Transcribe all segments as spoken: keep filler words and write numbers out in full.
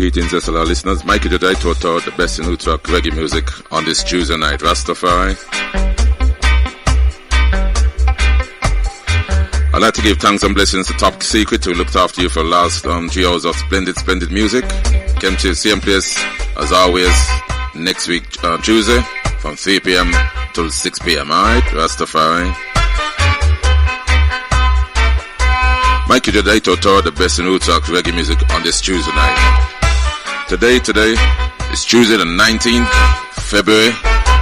greetings, S L R listeners. Mikey today to taught the best in roots rock reggae music on this Tuesday night. Rastafari. I'd like to give thanks and blessings to Top Secret, who looked after you for the last um, three hours of splendid, splendid music. Came to the same place, as always, next week, uh, Tuesday, from three p.m. till six p.m. Alright, Rastafari. Mikey today to taught the best in roots rock reggae music on this Tuesday night. Today, today, is Tuesday the nineteenth of February.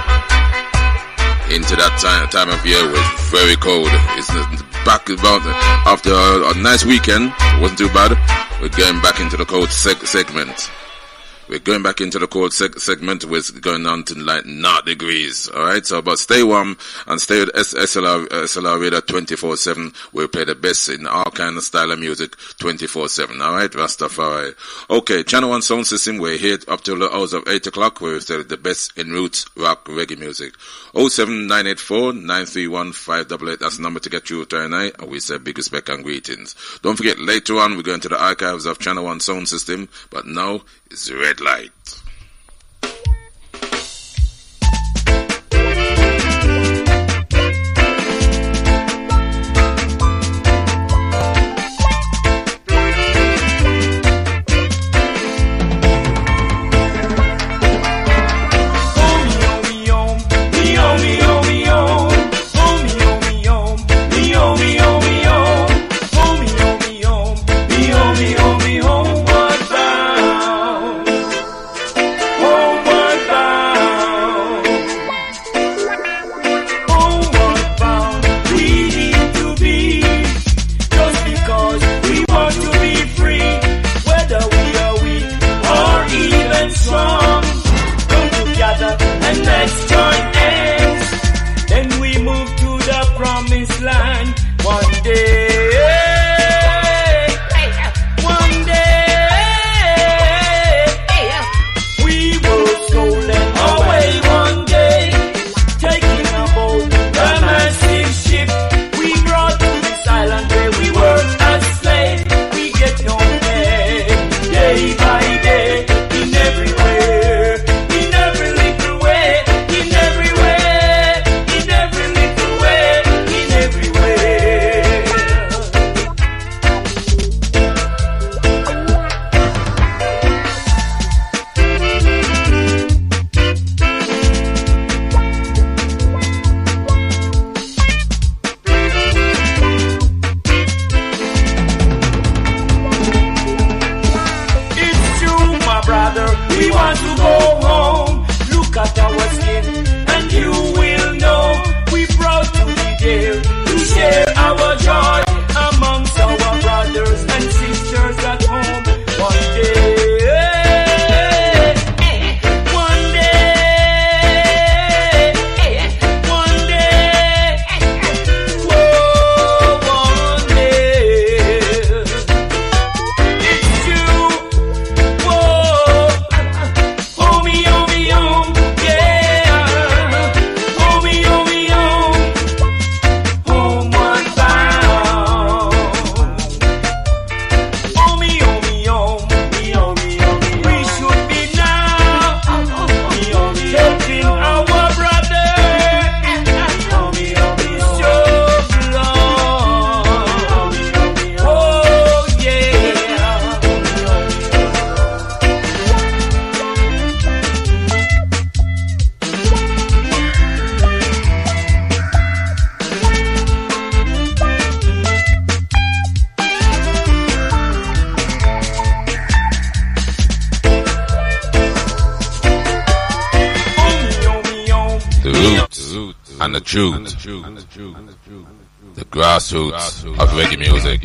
Into that time, time of year where it's very cold. It's back about after a, a nice weekend. It wasn't too bad. We're going back into the cold seg- segment. We're going back into the cold seg- segment where it's going on to like naught degrees. Alright, so but stay warm and stay with S- SLR, S L R Radio twenty-four seven. We'll play the best in all kind of style of music twenty-four seven. Alright, Rastafari. Okay, Channel one Sound System, we're here up till the hours of eight o'clock where we play the best in roots rock reggae music. oh seven nine eight four nine three one five eight eight. That's the number to get you tonight. And we say big respect and greetings. Don't forget, later on we're going to the archives of Channel one Sound System. But now it's Red Light. Truth, the grassroots of reggae music.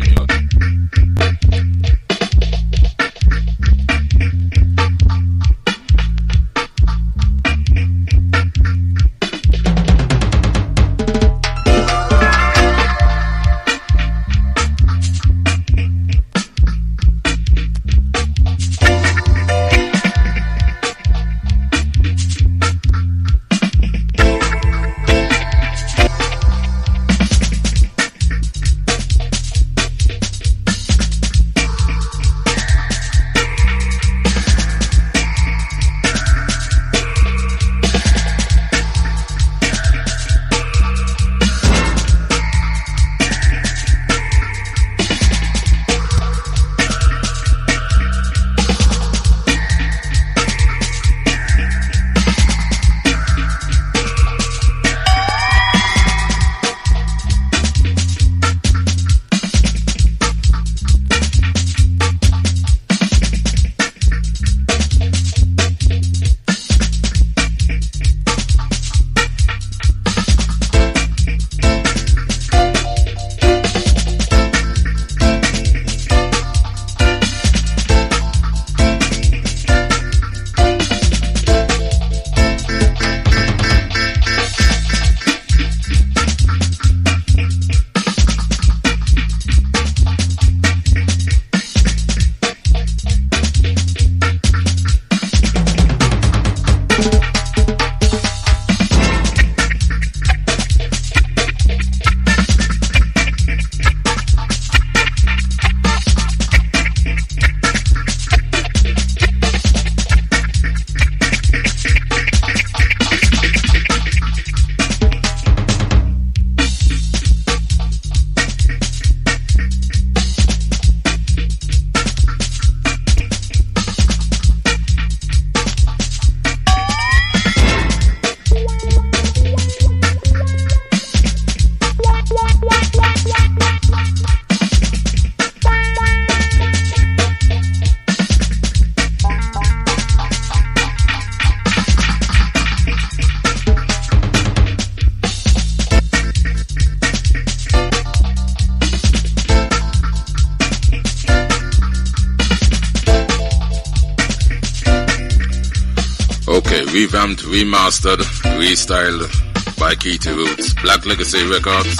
revamped, remastered, restyled by Keity Roots, Black Legacy Records.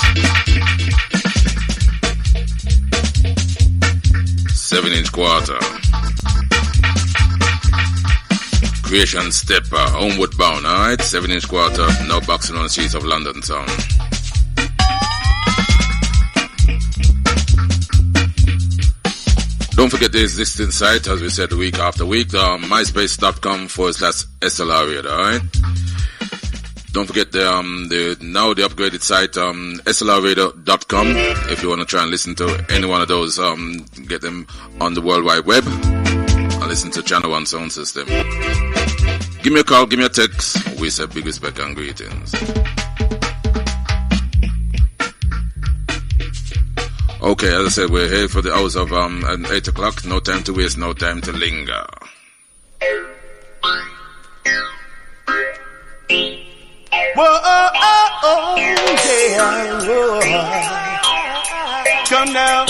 seven inch quarter. Creation Stepper, Homeward Bound, alright? seven inch quarter, now boxing on the streets of London town. Don't forget the existing site, as we said week after week, um, myspace.com forward slash SLR Radio, alright? Don't forget the, um, the, now the upgraded site, um, S L R radio dot com, if you want to try and listen to any one of those, um, get them on the World Wide Web, and listen to Channel One Sound System. Give me a call, give me a text, we say big respect and greetings. Okay, as I said, we're here for the hours of um eight o'clock. No time to waste, no time to linger. Whoa, oh, oh, oh, yeah, whoa. Come now.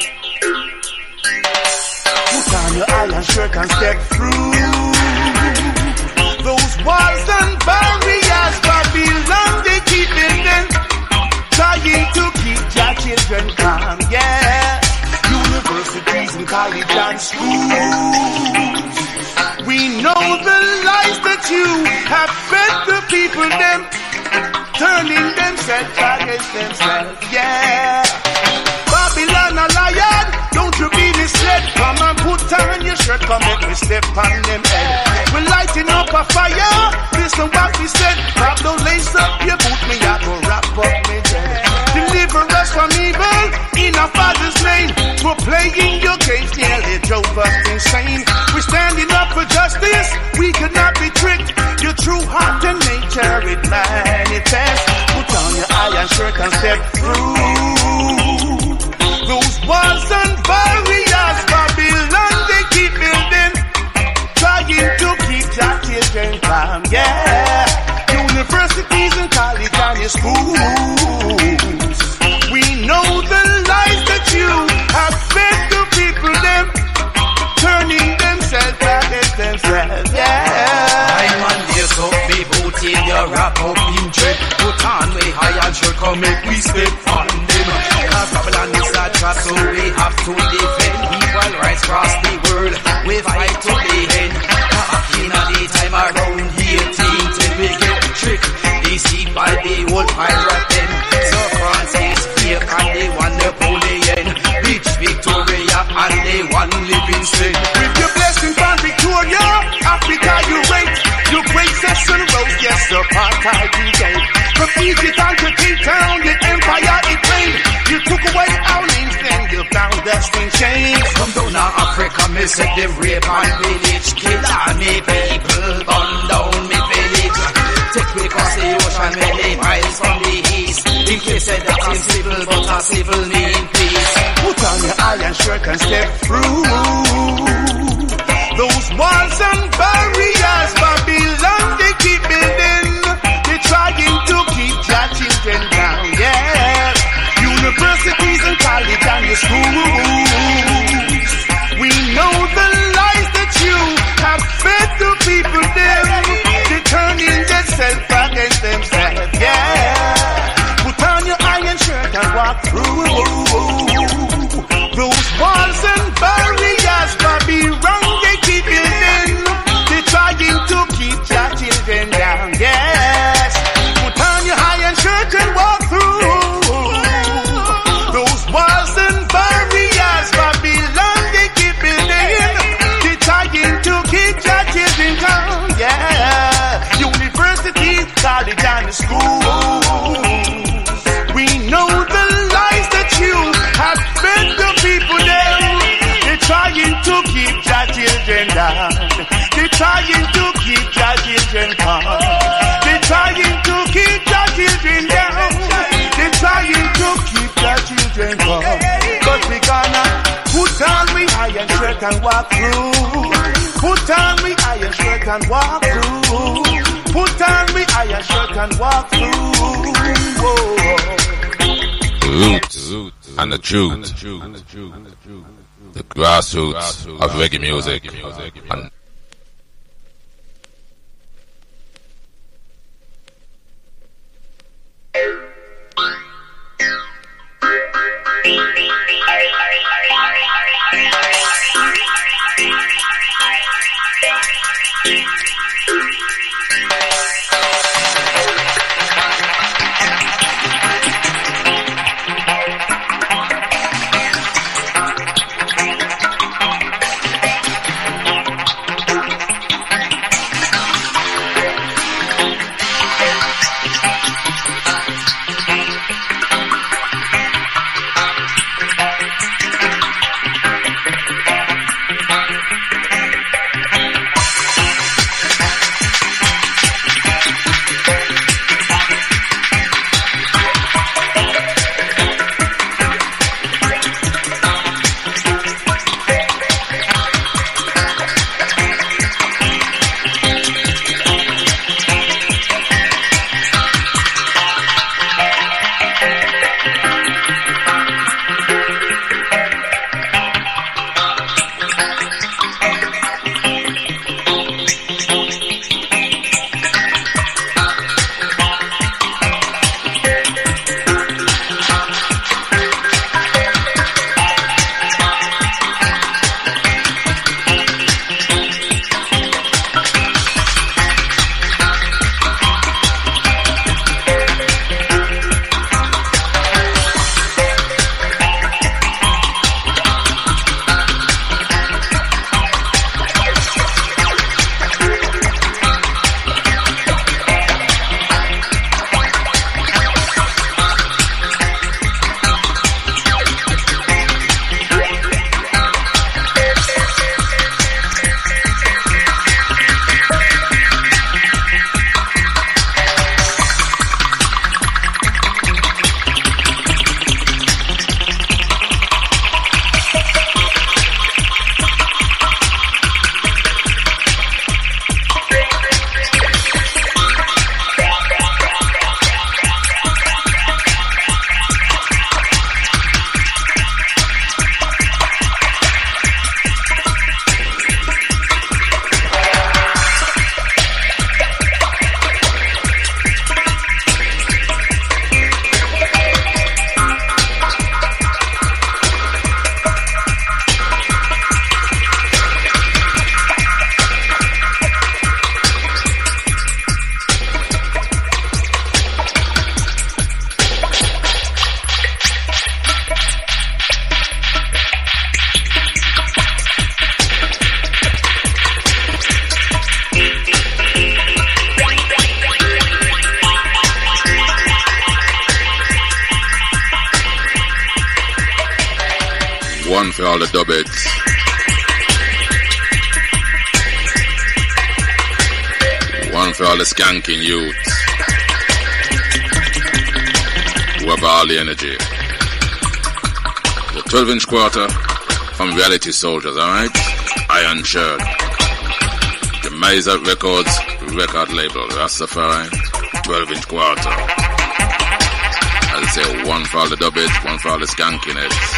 Put on your iron shirt and step through those walls and barriers. Babylon, they keep it in. Trying to keep your children calm, yeah. Universities and college and schools, we know the lies that you have fed the people, them turning themselves against themselves, yeah. Babylon a lion, don't you be misled. Come and put on your shirt, come make me step on them head. We're lighting up a fire, listen what we said. Grab the lace up your boot, me I go wrap up me dread. Deliver us from evil in our Father's name. We're playing your games, yeah, they drove us insane. We're standing up for justice, we could not be tricked. Your true heart and nature, it manifests. Put on your iron shirt and step through those walls and barriers. Babylon, they keep building, trying to keep your children calm, yeah. Universities and college and your schools, we know the lies that you have fed the people, them turning themselves against themselves, yeah. I'm on this up, me boot in your wrap up in dread. Put on me high and shirt, come make we step on them. Cause Babylon is a trap, so we have to defend. Equal rights across the world, we fight to the end. In a day time around here, team till we get tricked. Deceived by the old pirate them. So Francis, here and they one Napoleon. Rich Victoria and they one Livingston. With your blessing from Victoria, Africa you rate. Your great Cecil Rose, yes, the apartheid you gave. From Egypt and to Cape Town, the empire it reigned. You took away our names, then you bound us in chains. From down to Africa, me said them rape and village kill. And me people burn down me village. Take me across the ocean many miles from the east. In case that I'm civil, but a civil mean peace. Put on your iron shirt and step through those walls and barriers. Babylon, they keep building, they trying to keep your children down, yeah. Universities and college and your schools, we know the lies that you have fed the people, them they turning themselves against themselves, yeah. Put on your iron shirt and walk through those walls and barriers. Babylon, they keep building, they trying to keep your children down, yes. Put on your iron shirt and walk through those walls and barriers. Babylon, they keep building, they trying to keep your children down, yeah. Universities, college and schools, we know the lies that you have fed the people them. They're trying to keep your children down. They're trying to keep your children calm. They're trying to keep your children down. They're trying to keep your children calm. But we gonna put on we iron shirt and walk through. Put on we iron shirt and walk through. Put on we iron shirt and walk through. Whoa. Roots and the truth, the grassroots of reggae music. And One for all the dubheads. One for all the skanking youths. Who have all the energy. The twelve inch quarter from Reality Soldiers, alright? Iron Shirt. The Miser Records record label, Rastafari. twelve inch quarter. As I say, one for all the dubheads, one for all the skanking heads.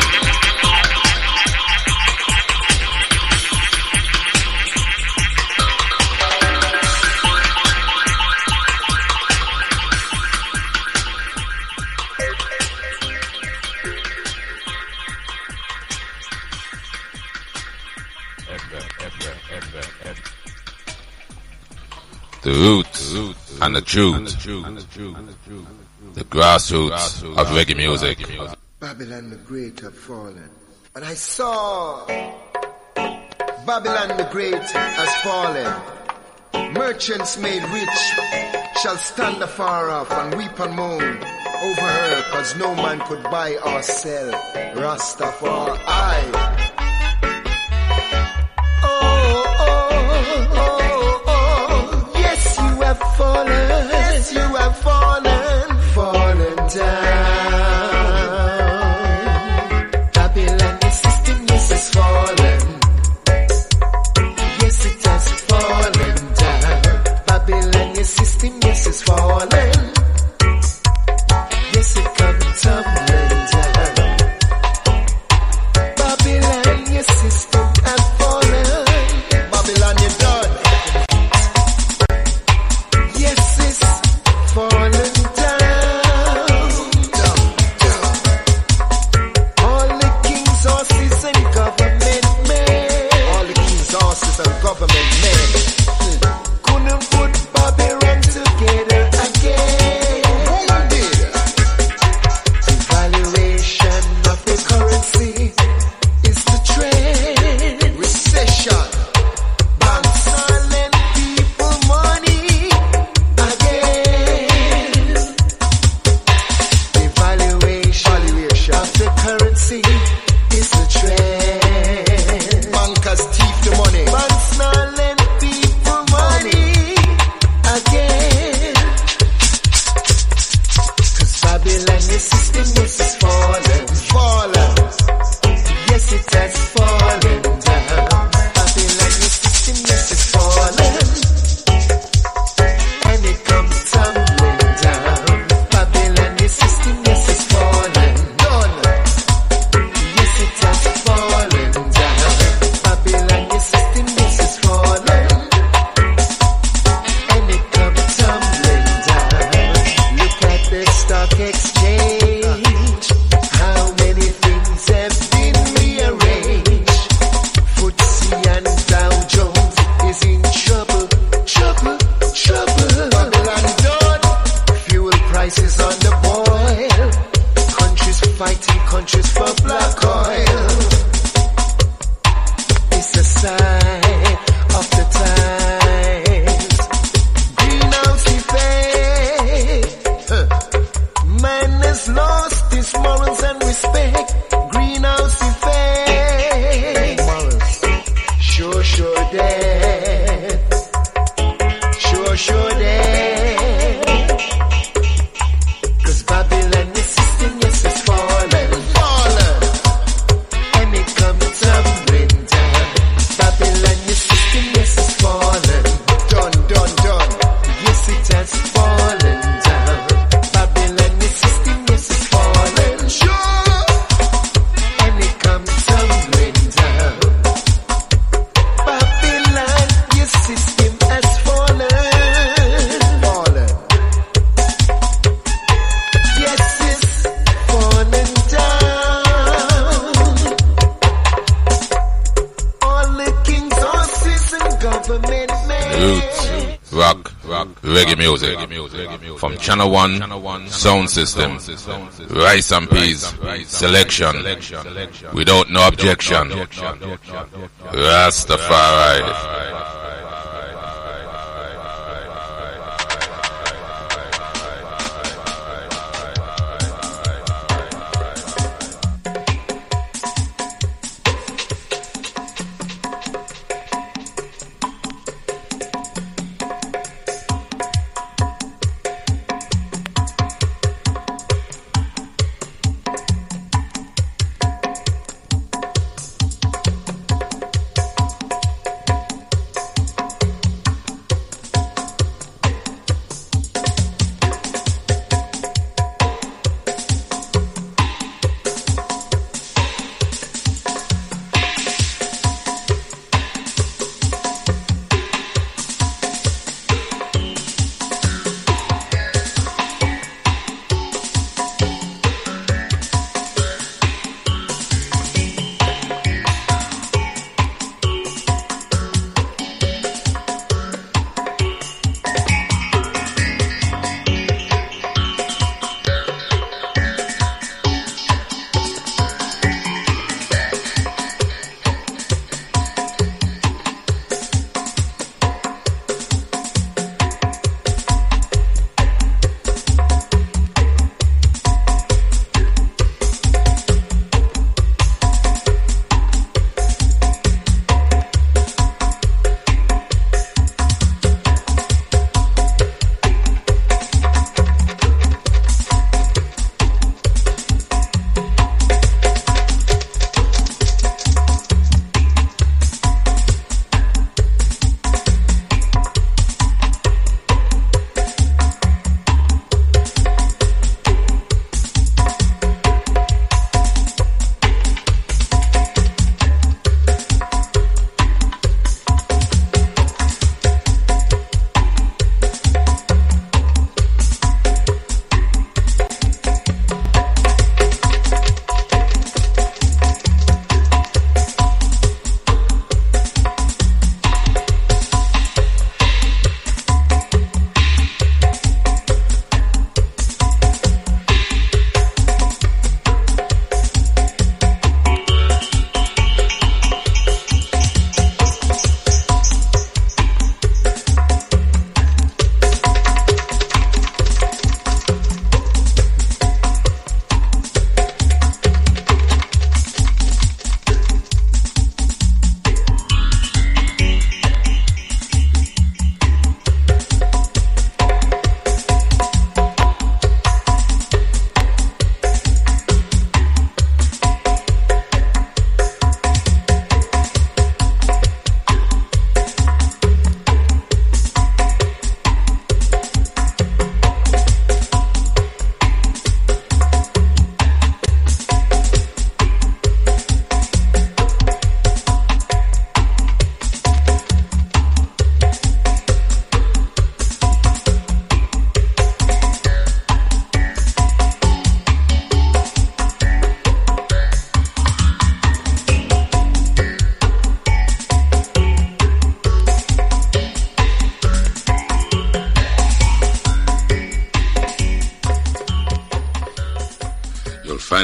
The roots and the truth, the grassroots of reggae music. Babylon the Great have fallen, and I saw Babylon the Great has fallen. Merchants made rich shall stand afar off and weep and moan over her, cause no man could buy or sell Rastafari. Fallen, yes, you have fallen, fallen down. Babylon, the system, yes, has fallen. Yes, it has fallen down. Babylon, the system, yes, has fallen. Yes, it come tumbling down. Babylon, your system has fallen. Babylon, you're done. Falling down, down, down. All the king's horses and government men, all the king's horses and government men hmm. couldn't put Babylon together again. Devaluation of the currency is the trend. Recession. Banks are lending people money again. Of the currency is the trend. Bankers thief the money. Banks now lend people money again. Cause Babylon, your system, yes, is fallen. Fallen. Yes, it has fallen down. Babylon, your system, yes, is fallen. And it comes tumbling down. Babylon, your system, yes, is fallen. Exchange, how many things have been rearranged? Footsie and Dow Jones is in trouble, trouble, trouble. Babylon done. Fuel prices on the boil. Countries fighting countries for black oil. It's a sign of the times. Greenhouse effect. Huh. Man has lost his morals and respect. Greenhouse effect. Morals. Sure, sure dead. Sure, sure dead. Cause Babylon, the system, yes, is fallen. Fallen. And it comes tumbling down. Babylon, the system, yes, is fallen. Done, done, done. Yes, it has fallen down. Babylon, the system, yes, is fallen. Sure. And it comes tumbling down. Babylon, your system has fallen. Fallen. Yes, it's fallen down. All the king's horses and government men. Roots, rock, rock, reggae music. From Channel One, sound system, rice and peas, selection, without no objection. Rastafari.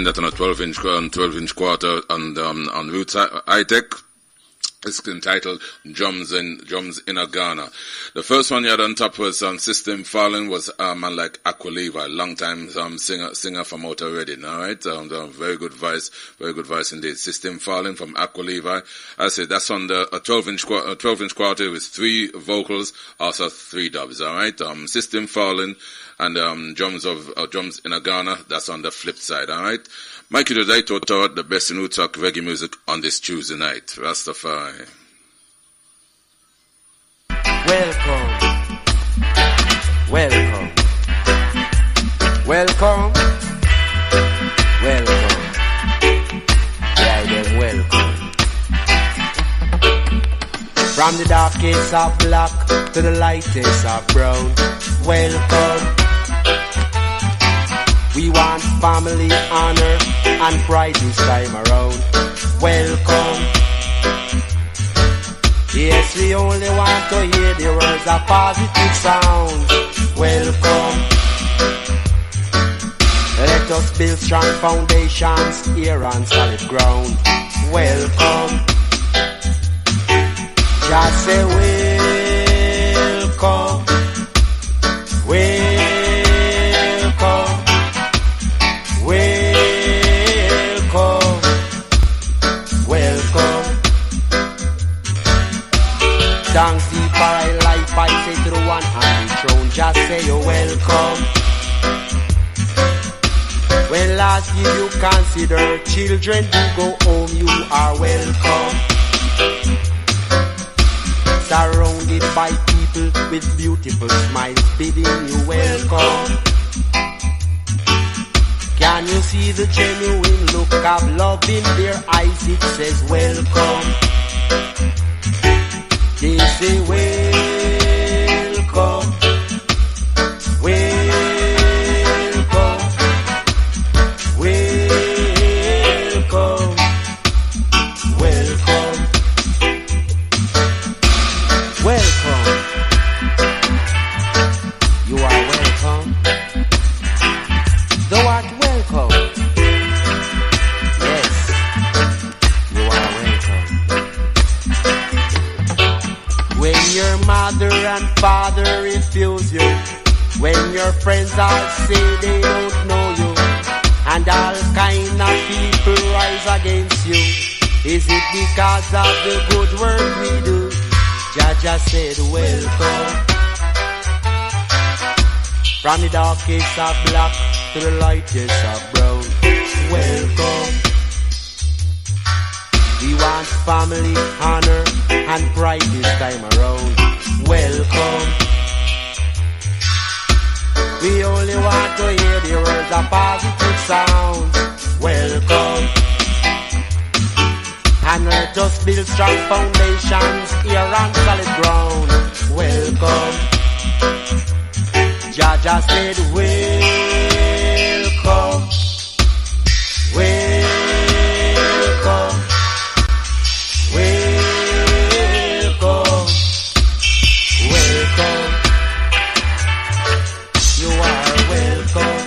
find that on a twelve inch, twelve inch quarter on, um, on Roots High-Tech. It's entitled Drums in Drums in a Ghana. The first one you had on top was um, System Fallen, was a um, man like Aqua Levi, long time um, singer singer from out of Reading. All right, um, um, very good voice, very good voice indeed. System Fallen from Aqua Levi. I said that's on the a twelve inch a twelve inch quarter with three vocals, also three dubs. All right, um, System Fallen and um, drums of uh, drums in a Ghana. That's on the flip side. All right. Mikey the Daito taught the best in Utak reggae music on this Tuesday night. Rastafari. Welcome. Welcome. Welcome. Welcome. Yeah, then welcome. From the darkest of black to the lightest of brown. Welcome. We want family, honor, and pride this time around. Welcome. Yes, we only want to hear the words of positive sound. Welcome. Let us build strong foundations here on solid ground. Welcome. Just say welcome. Welcome. Thanks the for life I say to the one on the throne, just say you're welcome. When last year you consider children do go home, you are welcome. Surrounded by people with beautiful smiles bidding you welcome. Can you see the genuine look of love in their eyes? It says welcome. They say welcome, welcome, welcome, welcome, welcome. You are welcome. Thou art welcome. Yes, you are welcome. When your mother and father refuse you, when your friends all say they don't know you, and all kind of people rise against you, is it because of the good work we do? Jaja said welcome. From the darkest of black to the lightest of brown, welcome. We want family, honor, and pride this time around. Welcome. We only want to hear the words of positive sound. Welcome. And let us build strong foundations here on solid ground. Welcome. Jaja said welcome. Welcome. Welcome, welcome, you are welcome.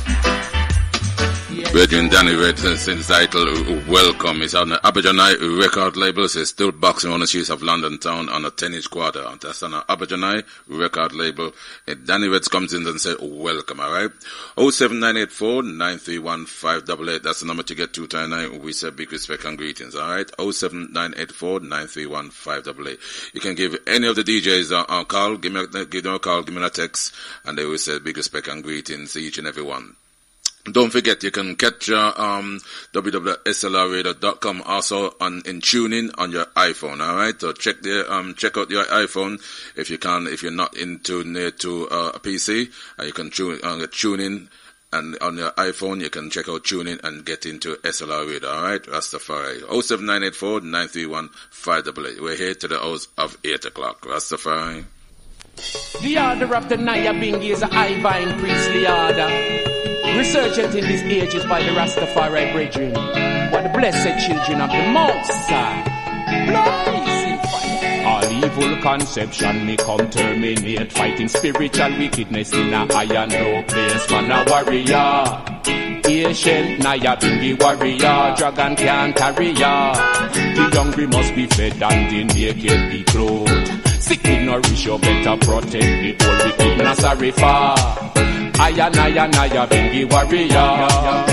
Yes. Virgin Danny Red since title Welcome is on the Abidjanai record label. It's still boxing on the streets of London town on a ten inch quarter. That's on the Abidjanai record label. And Danny Red comes in and says welcome, alright? oh seven nine eight four nine three one five eight eight. That's the number to get to tonight. We say big respect and greetings, alright? oh seven nine eight four nine three one five eight eight. You can give any of the D Js a, a call, give me a, give them a call, give me a text, and they will say big respect and greetings to each and every one. Don't forget, you can catch uh, um, w w w dot s l r radio dot com also on in tuning on your iPhone. All right, so check the um check out your iPhone if you can. If you're not into near to uh, a P C, uh, you can tune uh, tune in. And on your iPhone, you can check out TuneIn and get into S L R Radio, alright? Rastafari. oh seven nine eight four nine three one five eight eight. We're here to the hours of eight o'clock. Rastafari. The order of the Naya Bingi is a Ivan priestly order. Resurgent in these ages by the Rastafari brethren. What the blessed children of the Most High. Blazing fire. All evil conception may come terminate. Fighting spiritual wickedness in a high and low place. Man a warrior. Ancient Naya Bingi warrior, dragon can't carry ya. The hungry must be fed and the naked be clothed. Sick with nourish, you better protect the old wicked man. Sorry for Aya Naya Naya Bingi warrior.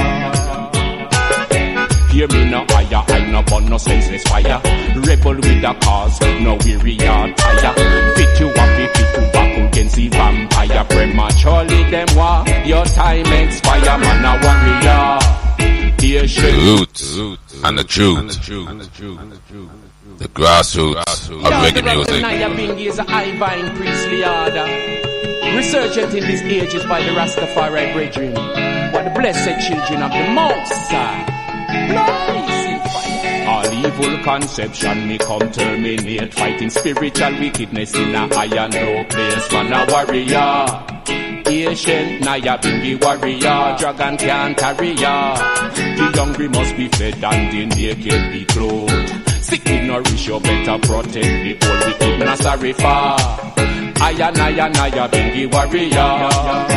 Hear me no higher, I no burn no senseless fire. Rebel with the cause, no weary or tire. Fit you up, fit you back against the vampire. Prematurely them war, your time expire. Man a warrior. The roots and the truth, the grassroots of reggae music. Naya Bingi is a high-vine priestly order, resurgent in these ages by the Rastafari brethren, by the blessed children of the Most High. All evil conception me come terminate, fighting spiritual wickedness in a high and low place. Man a warrior, ancient Naya Bingi warrior, dragon can't carry ya. The hungry must be fed and the naked be clothed. Sick with nourish, you better protect the old wicked man. Sorry for Aya Naya Naya Bingi warrior.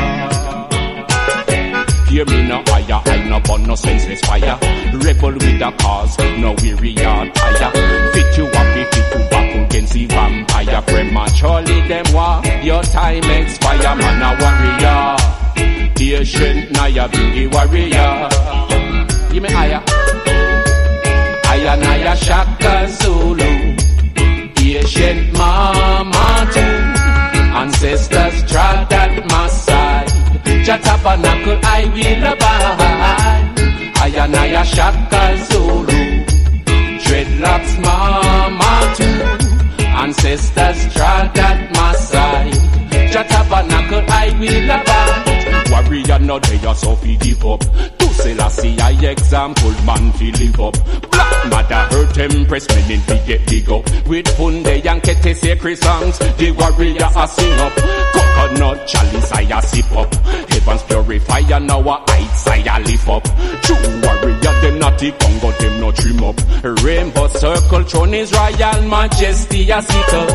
Hear me no higher, I no burn no senseless fire. Rebel with the cause, no weary or tire. Fit you up, fit you back against the vampire. Prematurely them war, your time expire. Man a warrior, ancient Naya Bingi warrior. Give me higher. Aya Naya Shaka Zulu, ancient mama too. Ancestors trod at my side. Jatabernacle I will abide. Aya Naya Shaka Zulu, dreadlocks mama too. Ancestors trod at my side. Jatabernacle I will abide. Warrior no day so fi give up. To Selassie I example man fi live up. Black mother hurt empress men in fi get big up. With Punde and Kete sacred songs, the warrior a sing up. Coconut chalice I a sip up. Heavens purify and our heights I a lift up. True warrior them not the Congo them no trim up. Rainbow circle throne is royal majesty a sit up.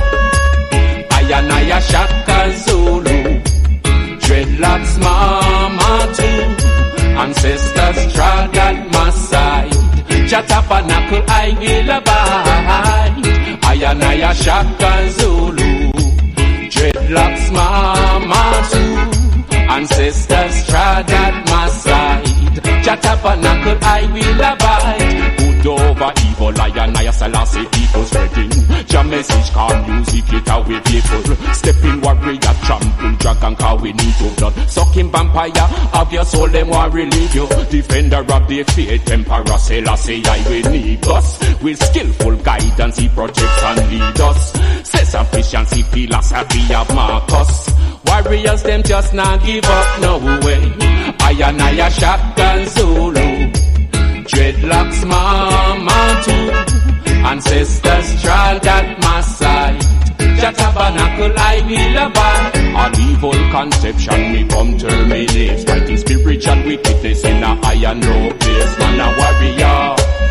Aya Naya Shaka Zulu, dreadlocks mama too. Ancestors trod at my side. Jatabernacle I will abide. Aya Naya Shaka Zulu, dreadlocks mama too. Ancestors trod at my side. Jatabernacle I will abide. Good over evil, Aya Naya Selassie people spreading. Jah message call music it away people. Stepping warrior trample dragon cause we need your blood. Sucking vampire of your soul them want relieve you. Defender of the faith emperor Selassie I will need us. With skillful guidance he protects and lead us. Self-sufficiency philosophy of Marcus. Warriors them just not give up no way. Aya Naya Shaka Zulu, dreadlocks mama too. Ancestors trod at my side. Jatabernacle I will abide. All evil conception me come terminate. Fighting spiritual wickedness in a high and low place. Man a warrior,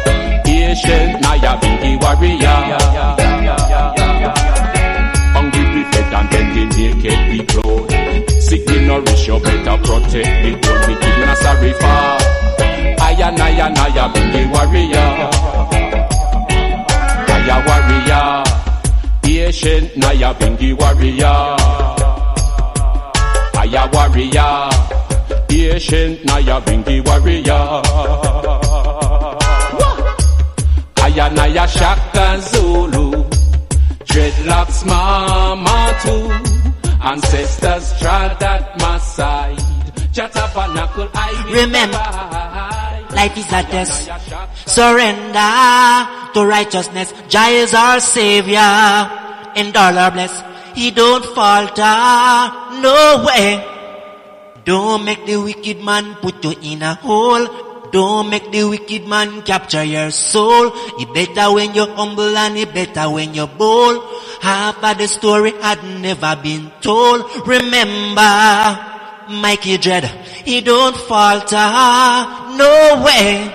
ancient Naya Bingi warrior. Hungry be fed and then the naked be clothed. Sick be nourish, you better protect the old wicked man. Sorry for Aya Naya Naya Bingi warrior. Aya warrior, ancient Naya Bingi warrior. Aya warrior, ancient Naya Bingi warrior. Aya Naya Shaka Zulu, dreadlocks mama too. Ancestors trod at my side. Jatabernacle I will remember abide. Life is a test. Surrender to righteousness. Jah is our savior. And all are blessed. He don't falter. No way. Don't make the wicked man put you in a hole. Don't make the wicked man capture your soul. It better when you're humble and it better when you're bold. Half of the story had never been told. Remember Mikey Dread, he don't falter. No way.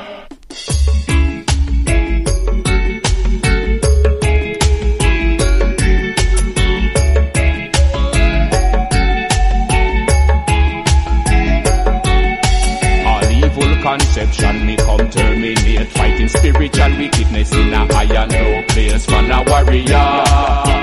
Spiritual wickedness in a higher no place for a warrior.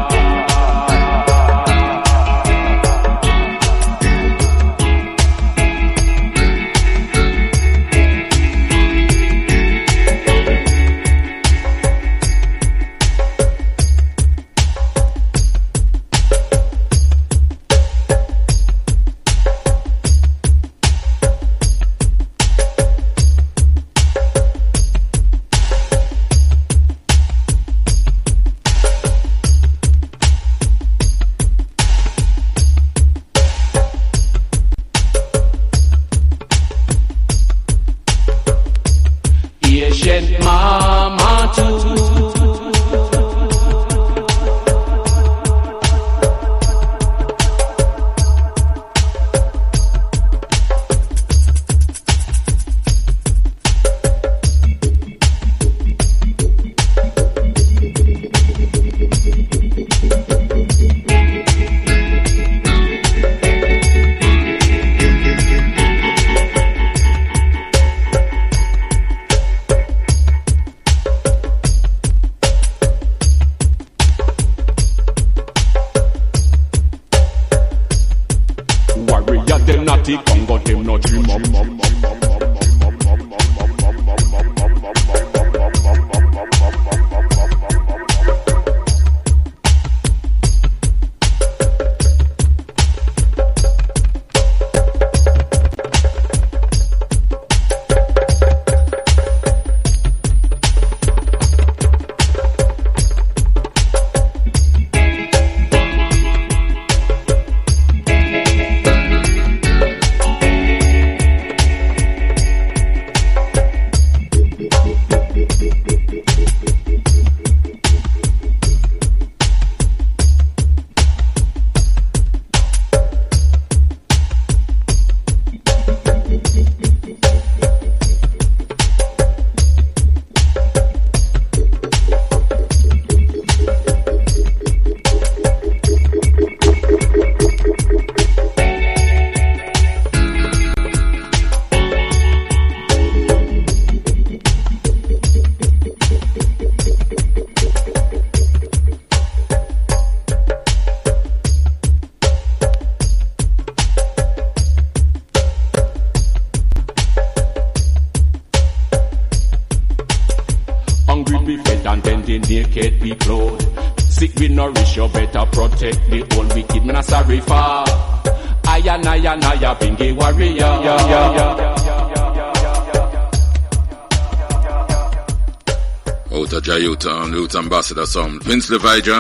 Ambassador song, Vince Levija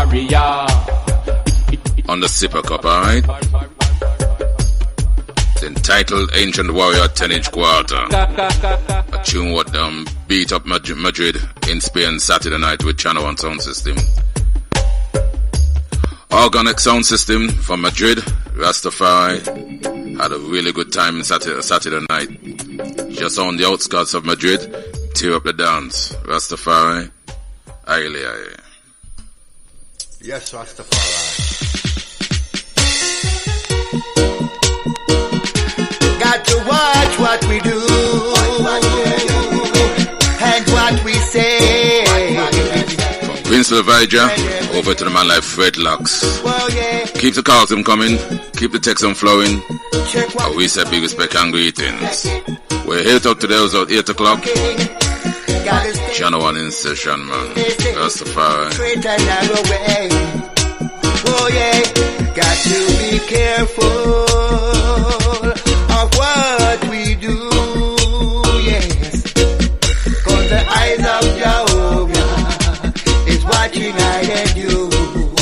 on the Sipper Cup, alright? It's entitled Ancient Warrior ten inch Quarter. A tune what um, beat up Madrid in Spain Saturday night with Channel One Sound System. Organic Sound System from Madrid, Rastafari. Had a really good time Saturday, Saturday night. Just on the outskirts of Madrid, tear up the dance. Rastafari. Aye, aye. Yes, Rastafari. Got to watch what we do and what we say. From Vince Levija over to the man like Fred Lux. Keep the calls coming, keep the text on flowing. And we say big respect and greetings. We're here till today was at eight o'clock. Channel One in session, man. Rastafari. Oh yeah, got to be careful of what we do, yes. Cause the eyes of Jehovah is watching I and you,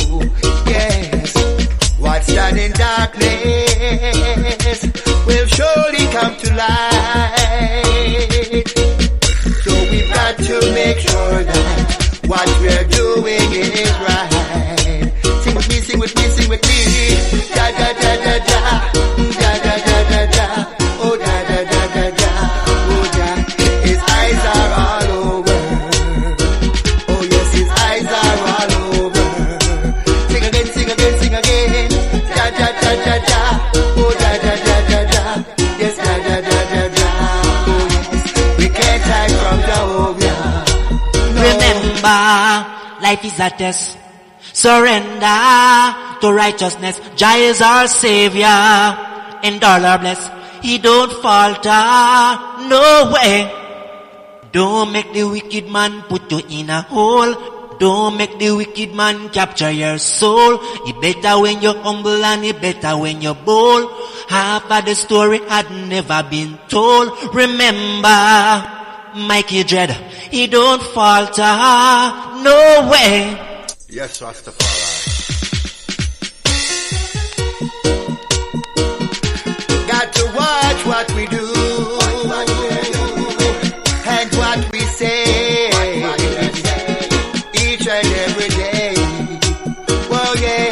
yes. What's done in darkness will surely come to light. So we've got to make sure that what we're doing is right. Sing with me, sing with me, sing with me. Da da da da da, da da da da da. Oh da da da da da, oh da. His eyes are all over. Oh yes, his eyes are all over. Sing again, sing again, sing again. Da da da da da, oh da da da da da. Yes, da da da da da. Oh yes, we can't hide from Jehovah. life is a test. Surrender to righteousness. Jah is our savior. In dollar bless, he don't falter. No way. Don't make the wicked man put you in a hole. Don't make the wicked man capture your soul. It better when you're humble and it better when you're bold. Half of the story had never been told. Remember, Mikey Dread, he don't falter. No way. Yes, Rastafari. Got to watch what we do and what we say each and every day. Well, yeah.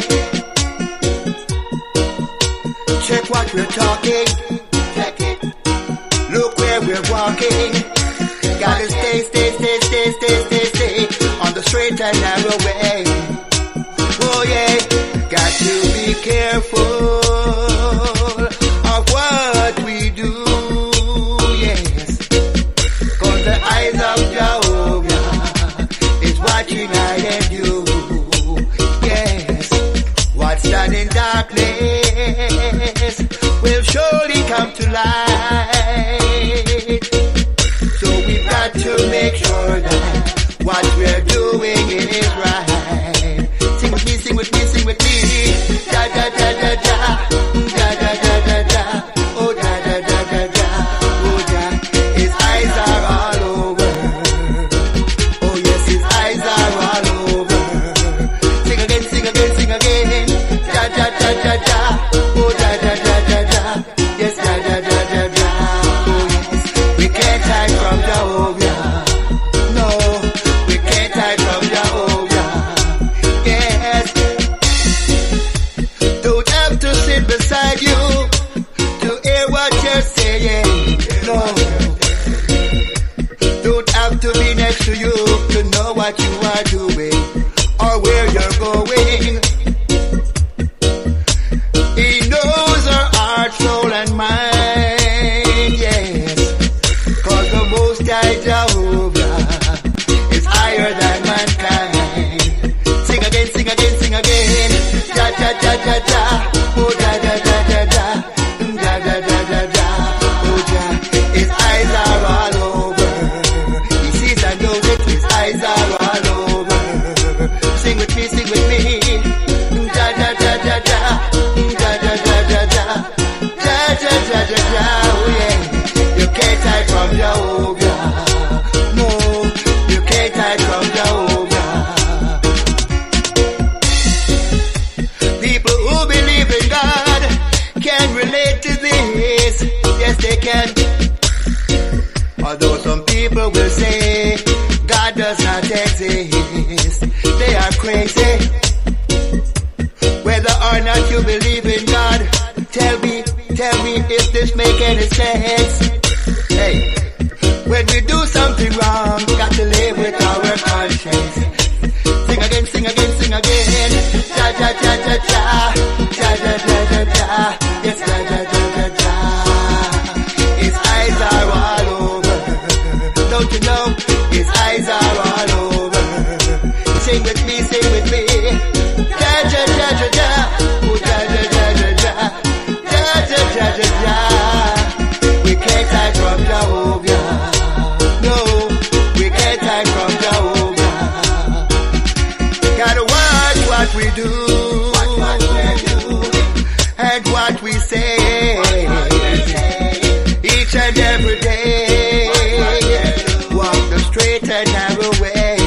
Check what we're talking. Check it. Look where we're walking. Gotta stay, stay, stay, stay, stay, stay, stay on the straight and narrow way. Oh yeah. Got to be careful of what we do, yes. Cause the eyes of Jehovah is watching I and you, yes. What's done in darkness will surely come to light. So we've got to make sure that what we're doing is right. Sing with me, sing with me, sing with me. Da da da da da. Da da da da da. Oh da da da da da. Oh da. His eyes are all over. Oh yes, his eyes are all over. Sing again, sing again, sing again. Da da da da da. Oh da da da da da. Yes, da da da da da. Oh yes, we can't hide from Jehovah. No, we can't hide from Jehovah. Yes. Don't have to sit beside you to hear what you're saying. No. Don't have to be next to you to know what you are doing or where you're going. He knows our heart, soul, and mind. Yes. Cause the Most High Jehovah is higher than mankind. Sing again, sing again, sing again. Da da da da da. Oh da da da da da. Da da da da da. Oh da. His eyes are all over. He sees and knows it. His eyes are all over. Sing with me, sing with me. Da da da da da. Da da da da da. Da da da da da. Oh yeah. You can't hide from Jehovah. No, you can't hide from Jehovah. People who believe in God can relate to this. Yes, they can. Although some people will say God does not exist, they are crazy. Whether or not you believe in God, tell me, tell me if this make any sense. Hey, when we do something wrong, got to live with our conscience. Sing again, sing again, sing again. Da da da da da. Da da da da da. Yes, da da da da da. His eyes are all over. Don't you know? His eyes are all over. Sing with me, sing with me. Da da da da da. Oh da da da da da. Da da da da da. We can't hide from Jehovah. No, we can't hide from Jehovah. Gotta watch what we do and what we say each and every day. Walk the straight and narrow way.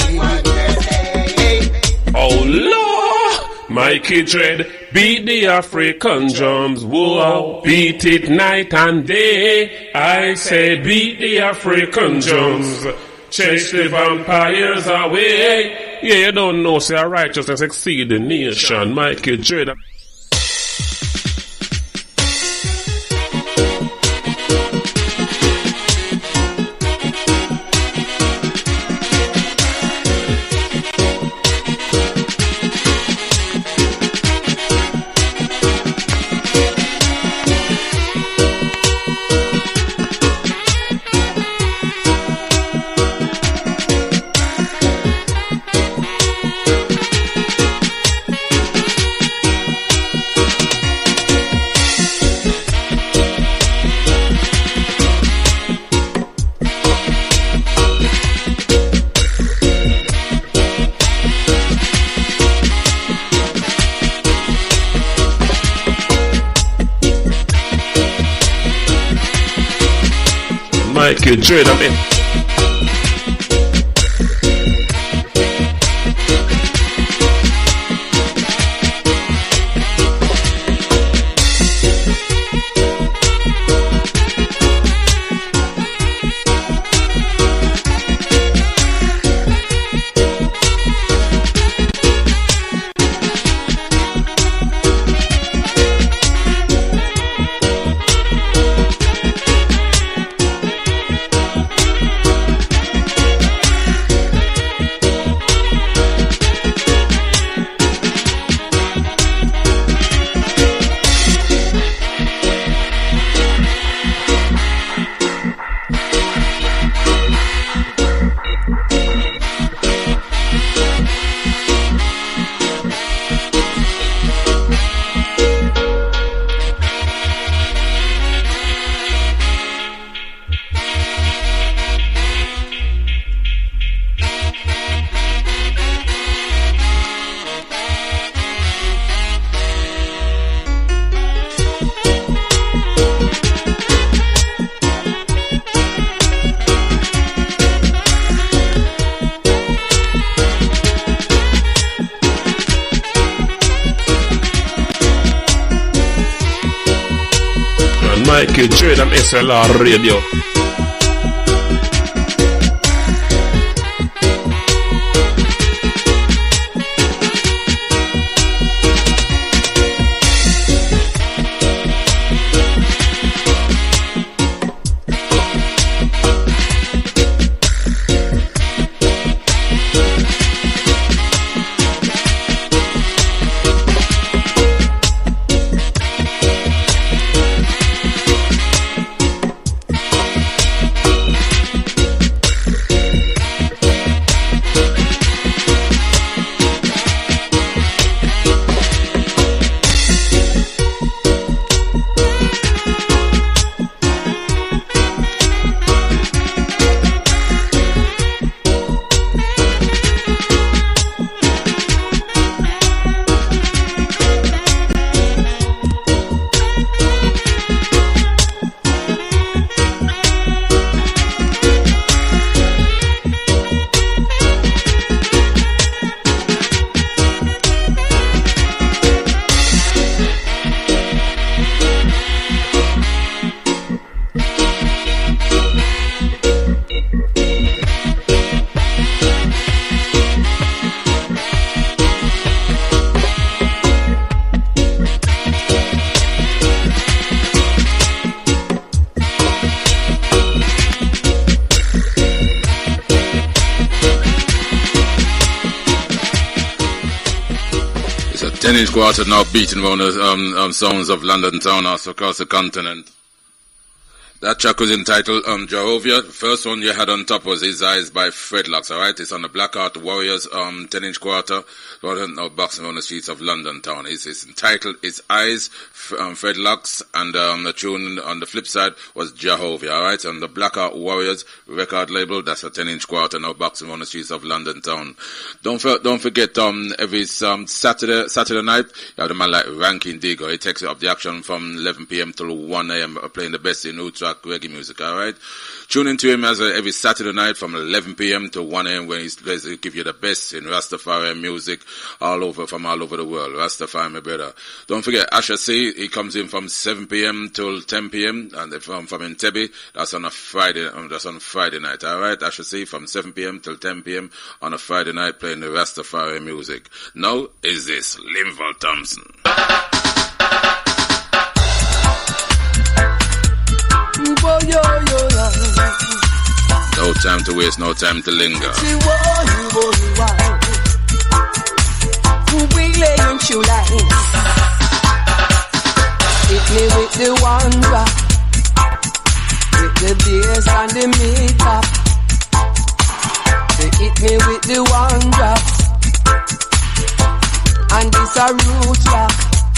Oh Lord, Mikey Dread, beat the African drums, whoa, beat it night and day. I say beat the African drums, chase the vampires away. Yeah, you don't know, say righteousness exceed the nation, Mikey Dread. Michael Dread, I mean. Michael Dread and S L R Radio. ten inch quarter now beating around the um, um, sounds of London town, also across the continent. That track was entitled um, Jehovah. The first one you had on top was His Eyes by Fredlocks, alright? It's on the Blackheart Warriors um, ten inch quarter, now boxing on the streets of London town. It's, it's entitled His Eyes, um, Fredlocks, and um, the tune on the flip side was Jehovah, alright? On the Blackheart Warriors record label, that's a ten inch quarter, now boxing on the streets of London town. Don't for, don't forget, um, every um, Saturday Saturday night, you have the man like Ranking Digger. He takes up the action from eleven p.m. till one a.m. playing the best in new track reggae music, alright? Tune into him as a, every Saturday night from eleven p.m. to one a.m. when he's going to give you the best in Rastafari music all over, from all over the world. Rastafari, my brother. Don't forget, Asher C, he comes in from seven p.m. till ten p.m. and from, from Entebbe, that's on a Friday, um, that's on Friday night, alright? Asher C from seven p.m. till ten p.m. on a Friday night playing the Rastafari music. Now is this Linval Thompson. No time to waste, no time to linger. Hit me with the one drop, with the bass and the makeup. They hit me with the one drop, and this a root rock.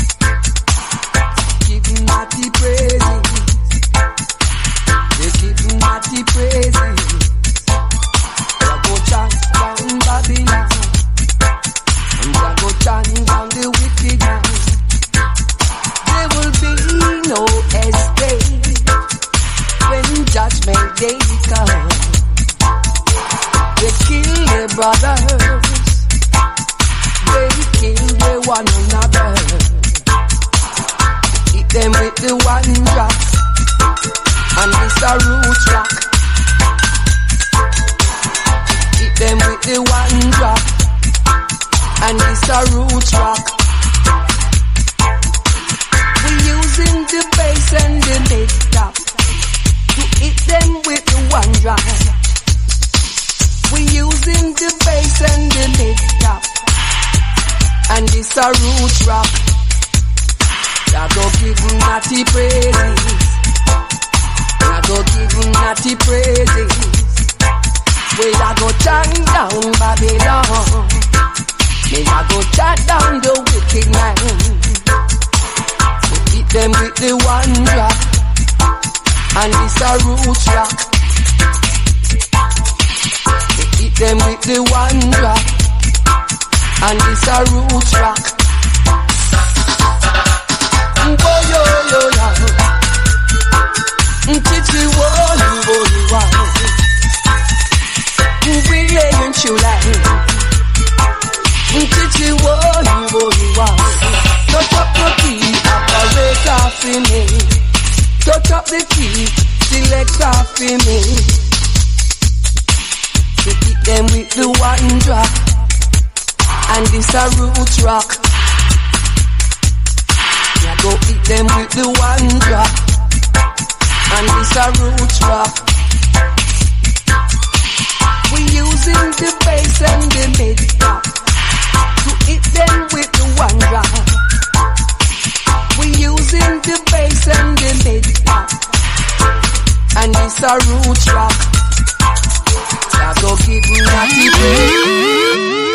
Give Matty praises. They give Matty praises. I go chant down Babylon, and I go chant down the wicked man. There will be no escape when judgment day their brothers. They kill their one another. Hit them with the one drop, and this a root rock. Hit them with the one drop, and this a root rock. We using the bass and the mid top to hit them with the one drop. We using the bass and the mid top, and this a root rock. I go give him naughty praises. I go give him naughty praises. Well, I go turn down Babylon. Me I go turn down the wicked man. So hit them with the one drop, and this a root rock. So hit them with the one drop, and this a root rock. Boy, yo, yo, yo. Chichi, wo, wo, wo. We ain't you like. Chichi, wo, wo, wo. Touch up the key, operator for me. Touch up the key, selector for me. To hit them with the one drop, and this a root rock. I go hit them with the one drop, and this a root rock. We using the bass and the mid top to hit them with the one drop. We using the bass and the mid top, and this a root rock. I go give me naughty bass.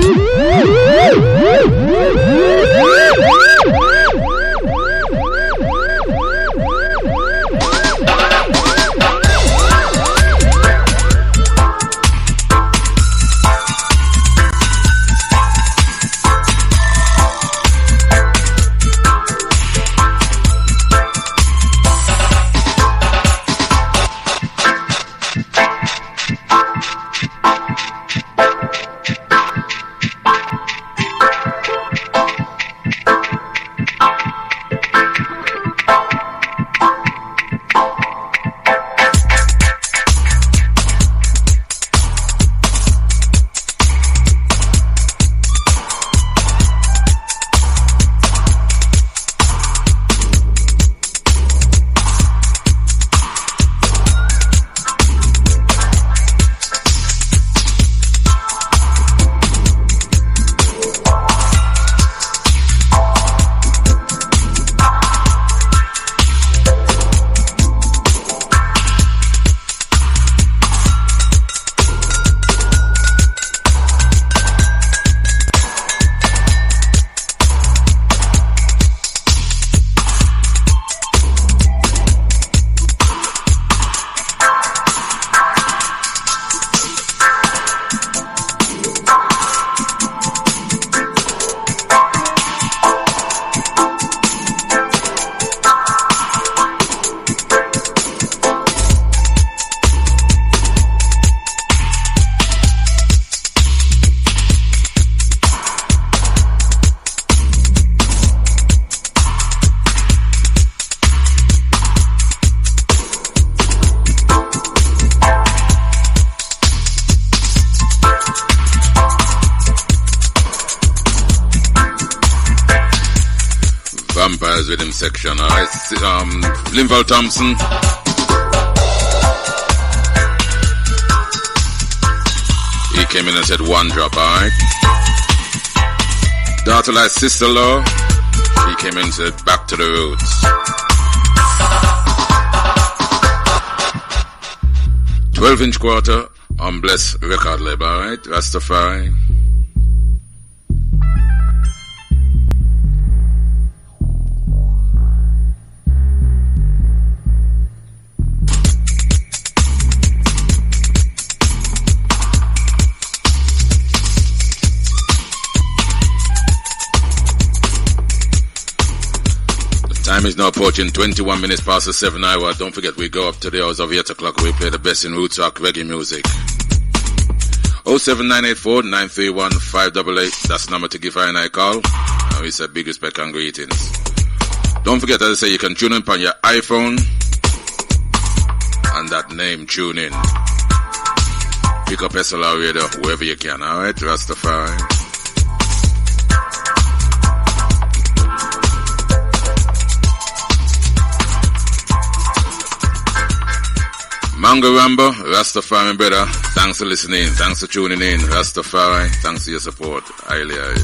Vampires Rhythm section, alright. Um, Linval Thompson. He came in and said one drop, alright. Daughter like sister-law. He came in and said back to the roots. twelve inch quarter on Bless record label, alright. Rastafari. Time is now approaching twenty-one minutes past the seven hour. Don't forget, we go up to the hours of eight o'clock. We play the best in roots rock reggae music. oh seven nine eight four nine three one five eight eight. That's the number to give I and I call. And we say big respect and greetings. Don't forget, as I say, you can tune in on your iPhone. And that name, tune in. Pick up S L R radio wherever you can. Alright, Rastafari. Mango Rambo, Rastafari brother, thanks for listening, thanks for tuning in, Rastafari, thanks for your support, highly, highly.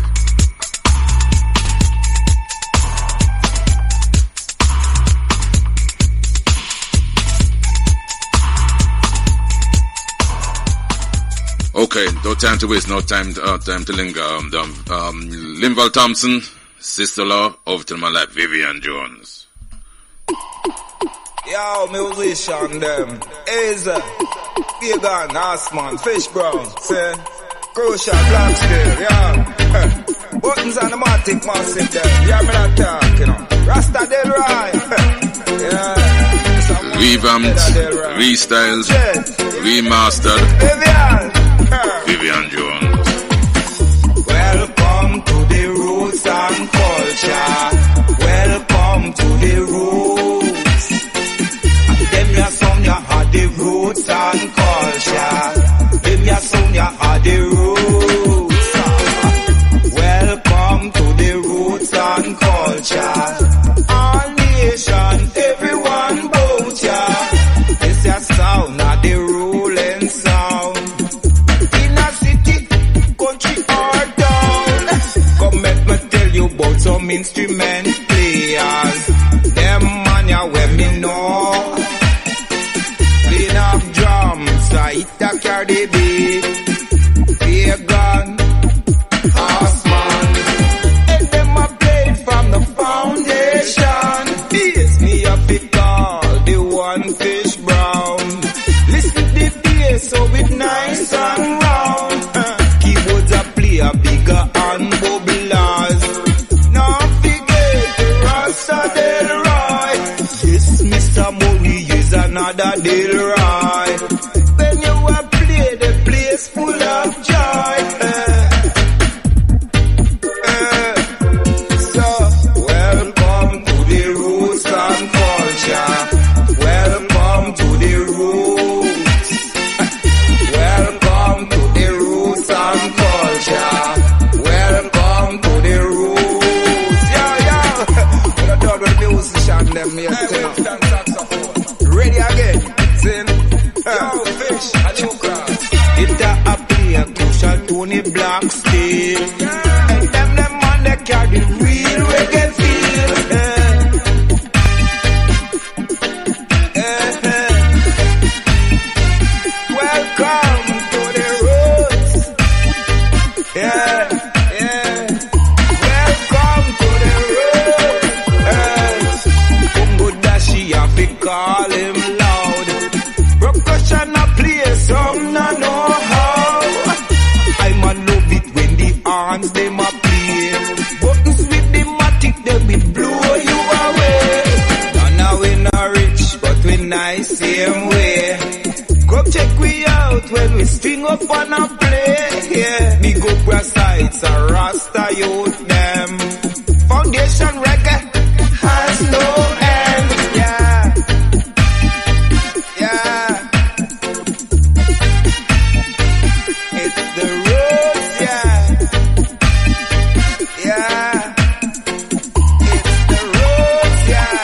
Okay, no time to waste, no time to, uh, time to linger. Um, um, Linval Thompson, sister-law, over to my life, Vivian Jones. Yo, musician them, Aza, Vegan, Assman, Fish Brown, say, Crucial, Blacksteel, yeah. Buttons on the Matic Massive them, yeah, me not talk, you know. Rasta Del Rye, yeah. Revamped, restyled, remastered, Vivian, Vivian Jones. Welcome to the roots and culture, welcome to the roots. Them ya son ya had the roots and culture. Them ya son ya had the roots. Welcome to the roots and culture. All nation, everyone bout ya. This ya sound of the ruling sound. In a city, country or town. Come let me tell you about some instrument players. Them man ya when me know. Of drums, I hit a carry beat. Vegan, culture. Welcome to the roots. Yo, yo. What I done with the musician them here. Ready again. Sing. Yo, fish. A new crowd. It a play a crucial Tony Black still. And them them man they carry real reggae feel. Uh, uh, uh. Welcome to the roots. Yeah, yeah. Welcome to the roots. Kumbu Dashi have to call him loud. Percussion a play some no know how. I'm a love it when the horns them a play. Buttons with the matic they will blow you away. And now we not rich but we nice same way. Come check we out when we string up on a play. Yeah, big up our sides a Rasta youth them. Foundation reggae has no end. Yeah, yeah. It's the roots, yeah, yeah. It's the roots, yeah.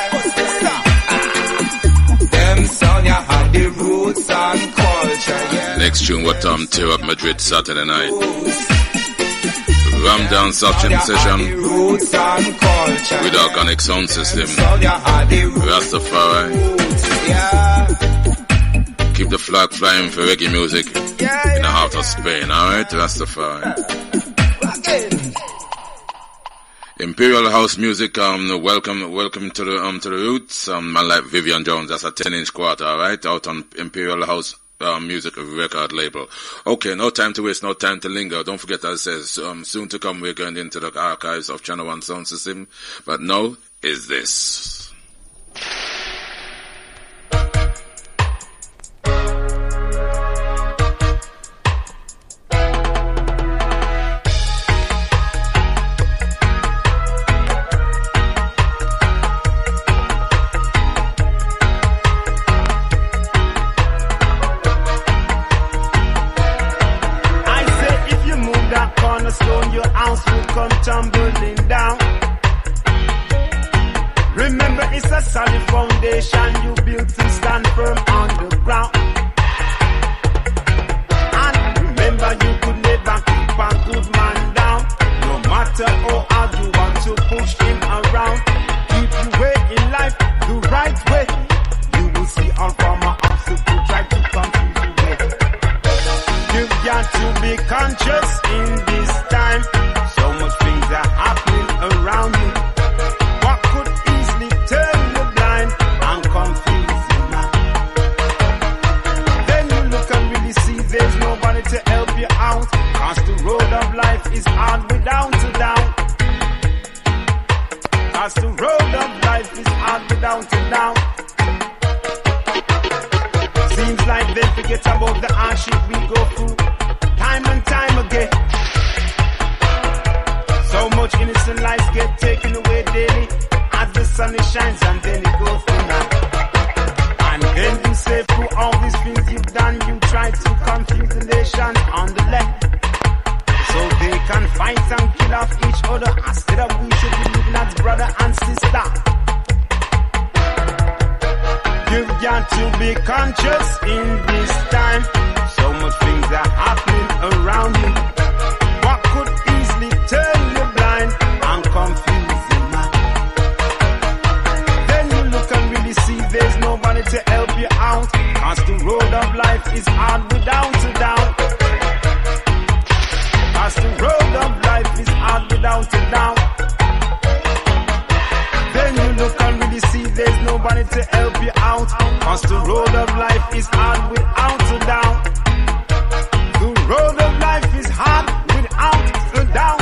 Them sound ya had the roots and culture, yeah. Next tune, what time? Tear Up Madrid, Saturday night. Ram down Session session with Organic Sound System. Rastafari. Keep the flag flying for reggae music in the heart of Spain, alright? Rastafari. Imperial House Music, um, welcome, welcome to the, um, to the roots. Um, man like Vivian Jones, that's a ten inch quarter, alright? Out on Imperial House Uh, music record label. Okay, no time to waste, no time to linger. Don't forget, as it says, um, soon to come we're going into the archives of Channel One Sound System. But now is this. Stone, your house will come tumbling down. Remember, it's a solid foundation you built to stand firm on the ground. And remember, you could never keep a good man down. No matter how hard you want to push him around, keep your way in life the right way. You will see all from an obstacle try to confuse you with. You've got to be conscious in this time. So much things are happening around you. What could easily turn you blind and confuse you now? Then you look and really see there's nobody to help you out. Cause the road of life is hard without a doubt. Cause the road of life is hard without a doubt. Seems like they forget about the hardship we go through time and time again. So much innocent lives get taken away daily as the sun it shines and then it goes through night. And then you say through all these things you've done, you try to confuse the nation on the left, so they can fight and kill off each other instead of we should be living as brother and sister. You've got to be conscious in this time. So much things are happening around you. What could easily turn you blind and confuse your mind? Then you look and really see there's nobody to help you out. Cause the road of life is hard without a doubt. Cause the road of life is hard without a doubt. Then you look and really see there's nobody to help you out. Cause the road of life is hard without a doubt. The road of life is hard without a doubt.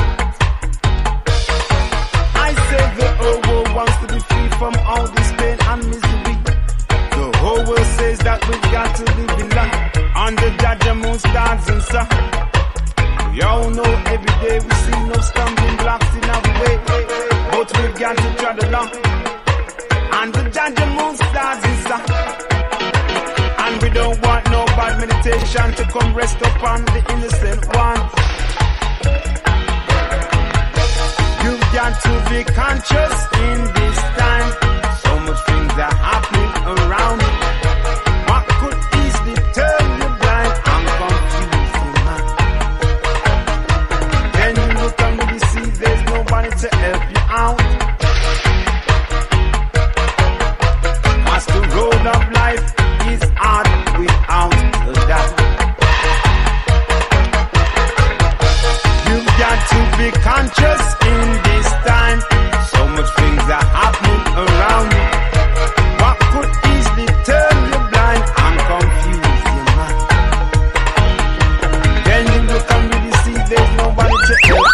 I say the whole world wants to be free from all this pain and misery. The whole world says that we've got to live in love under Jaja moon, stars and sun. We all know every day we see no stumbling blocks in our way, but we've got to tread along under Jaja moon, stars and sun. And we don't want no bad meditation to come rest upon the innocent ones. You've got to be conscious in this time. So much things are happening around you. What could easily turn you blind and confuse you, man? Then you look and really see there's nobody to help you out. As the road of life is hard without a doubt. You've got to be conscious in this time. So much things are happening around you. What could easily turn you blind and confuse you, man? Then you look and really see there's nobody to help.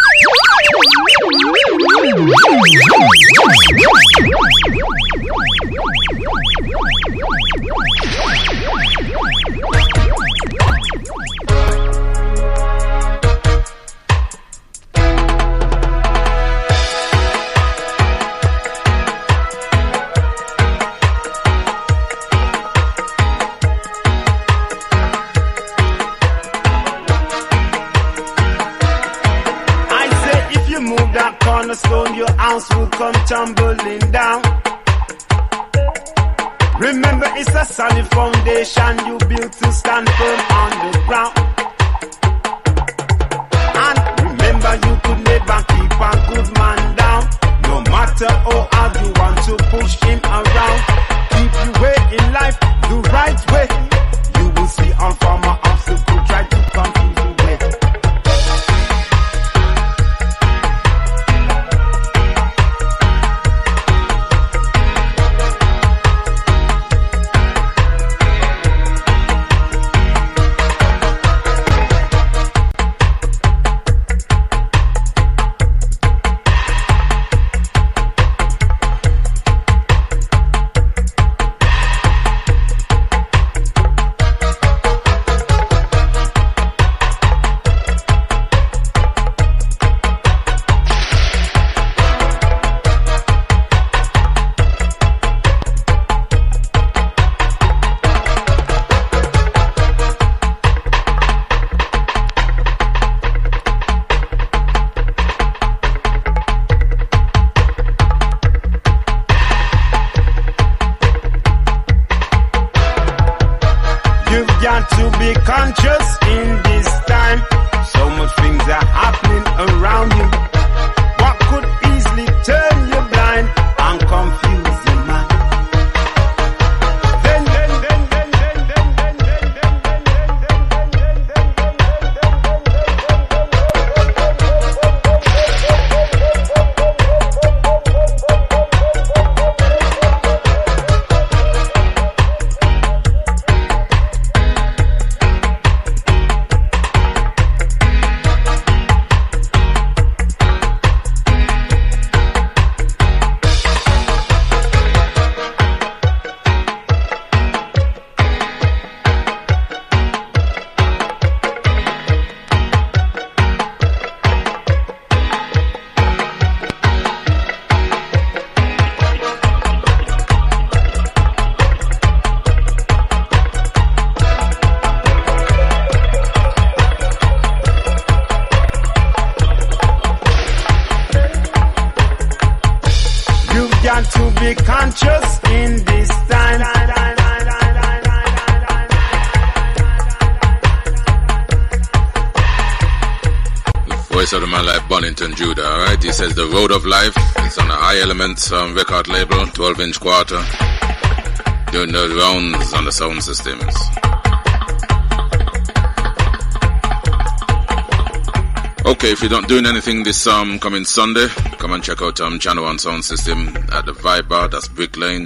Cornerstone, your house will come tumbling down. Remember, it's a solid foundation you built to stand firm on the ground. And remember, you could never keep a good man down. No matter how hard you want to push him around, keep your way in life the right way. You will see all former obstacles try to confuse you with. Of the man like Bonington Judah, alright? He says The Road of Life. It's on a High Elements um, record label, twelve inch quarter. Doing the rounds on the sound systems. Okay, if you're not doing anything this um, coming Sunday, come and check out um, Channel One Sound System at the Vibe Bar, that's Brick Lane.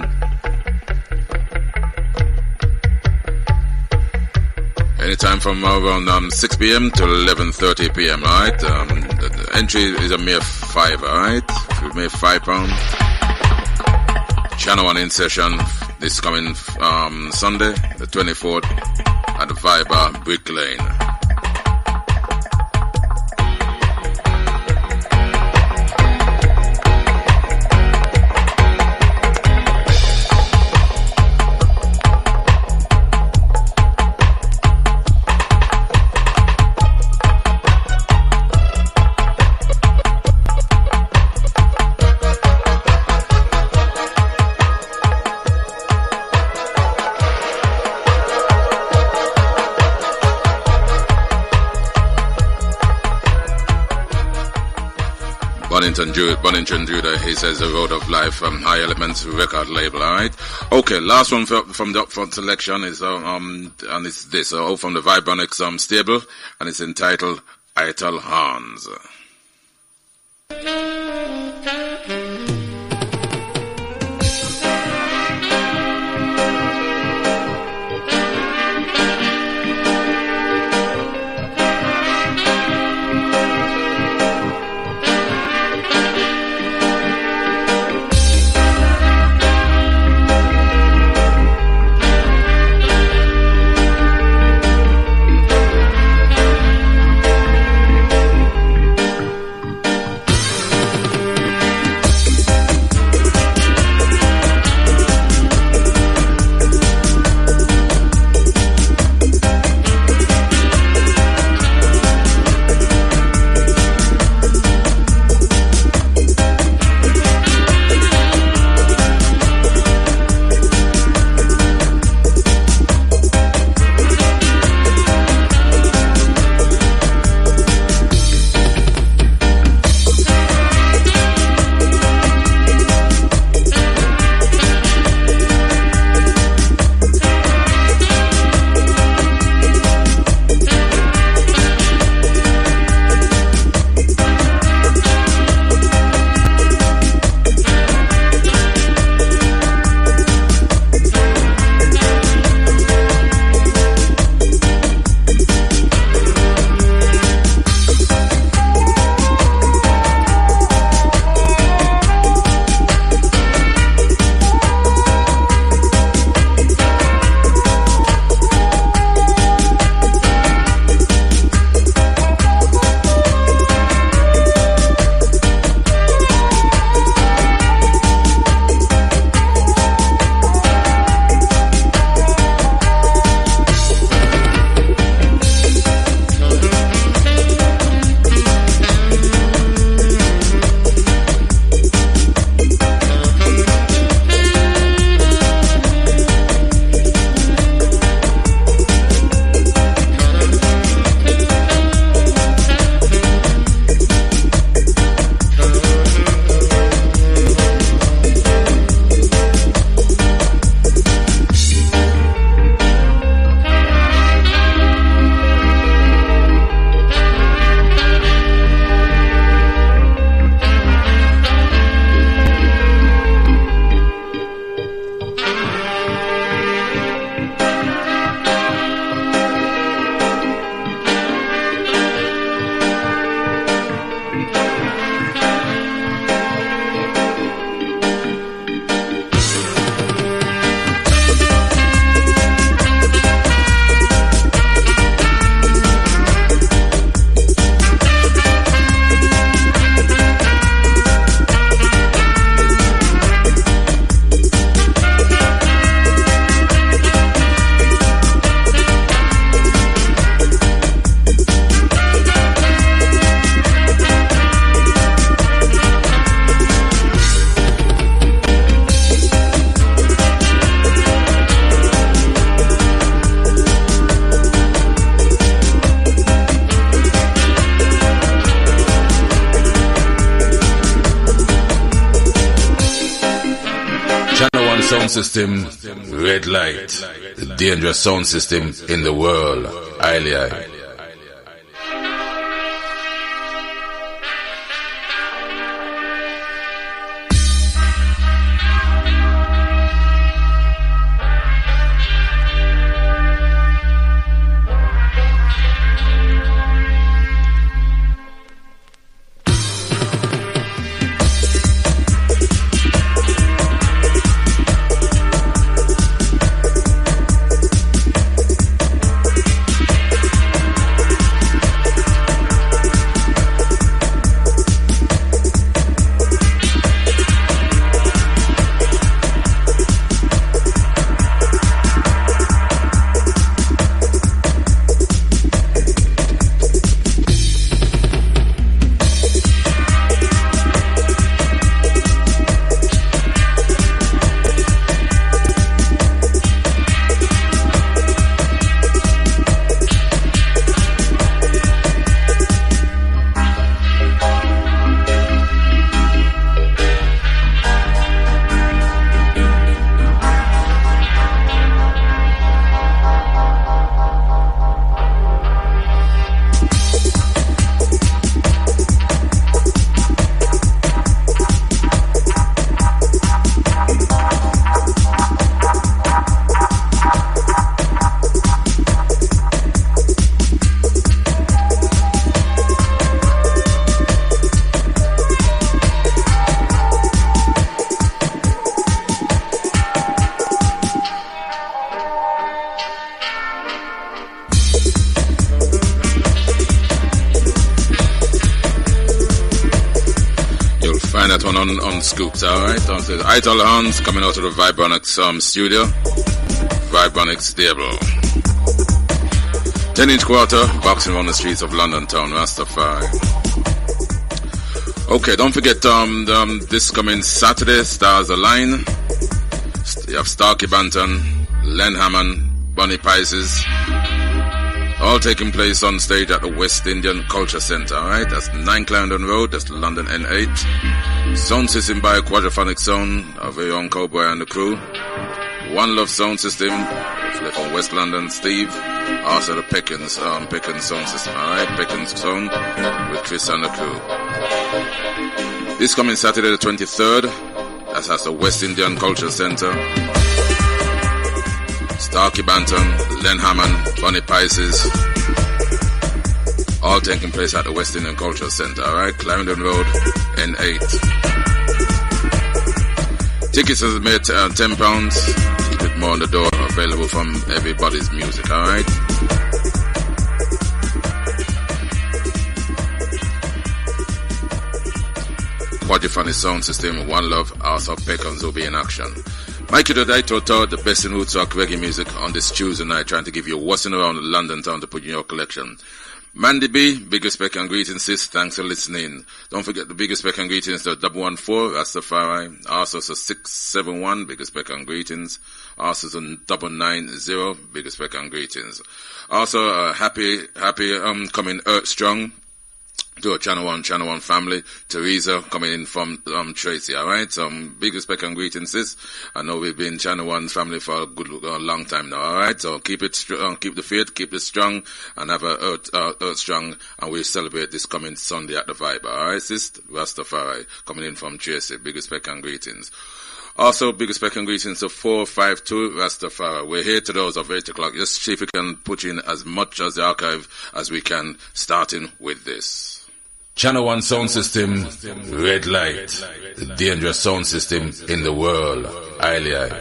Anytime from around um, six p.m. to eleven thirty p.m., alright? Um, the, the entry is a mere five, alright? If you make five pounds. Channel one in session this coming um, Sunday, the twenty-fourth, at the Vibe Bar, Brick Lane. Bonington Judah, Bonington Judah, he says the Road of Life from High Elements record label, alright? Okay, last one from, from the upfront selection is, uh, um, and it's this, uh, from the Vibronics, um, stable, and it's entitled Eitel Hans. Sound system, red light, the dangerous sound system in the world, highly high. Find that one on, on Scoops, alright? Idol Hans coming out of the Vibronics um, studio. Vibronics Stable. ten inch quarter, boxing on the streets of London town, Rastafari. Okay, don't forget, um, um, this coming Saturday, Stars Align. You have Starkey Banton, Len Hammond, Bonnie Pices. All taking place on stage at the West Indian Culture Centre, alright? That's nine Clarendon Road, that's London N eight. Sound system by Quadraphonic Sound, our very own Cowboy and the crew. One Love Sound System, from West London, Steve. Also the Pickens, um, Pickens Sound System, alright? Pickens Sound with Chris and the crew. This coming Saturday the twenty-third, that's at the West Indian Culture Centre. Starkey Banton, Len Hammond, Bonnie Pices, all taking place at the West Indian Cultural Centre, alright? Clarendon Road, N eight. Tickets are made uh, ten pounds, a bit more on the door, available from Everybody's Music, alright? Quadrophonic Sound System, One Love, Arthur Pickens will be in action. Mikey Dodai Toto, the best in roots rock reggae music on this Tuesday night, trying to give you what's in around London town to put in your collection. Mandy B, big respect and greetings, sis. Thanks for listening. Don't forget the big respect and greetings to double one four, Rastafari. Also to six seven one, big respect and greetings. Also to double nine zero, big respect and greetings. Also, uh, happy, happy, um, coming Earth Strong. To a Channel One, Channel One family. Teresa coming in from um, Tracy, alright? So, um, big respect and greetings, sis. I know we've been Channel One family for a good, uh, long time now, alright? So keep it strong, uh, keep the faith, keep it strong, and have a earth, uh, earth strong, and we celebrate this coming Sunday at the Vibe, alright, sis? Rastafari coming in from Tracy. Big respect and greetings. Also, big respect and greetings to four five two Rastafari. We're here to those of eight o'clock. Just see if we can put in as much as the archive as we can, starting with this. Channel One sound system, red light, the dangerous sound system in the world. Highly high.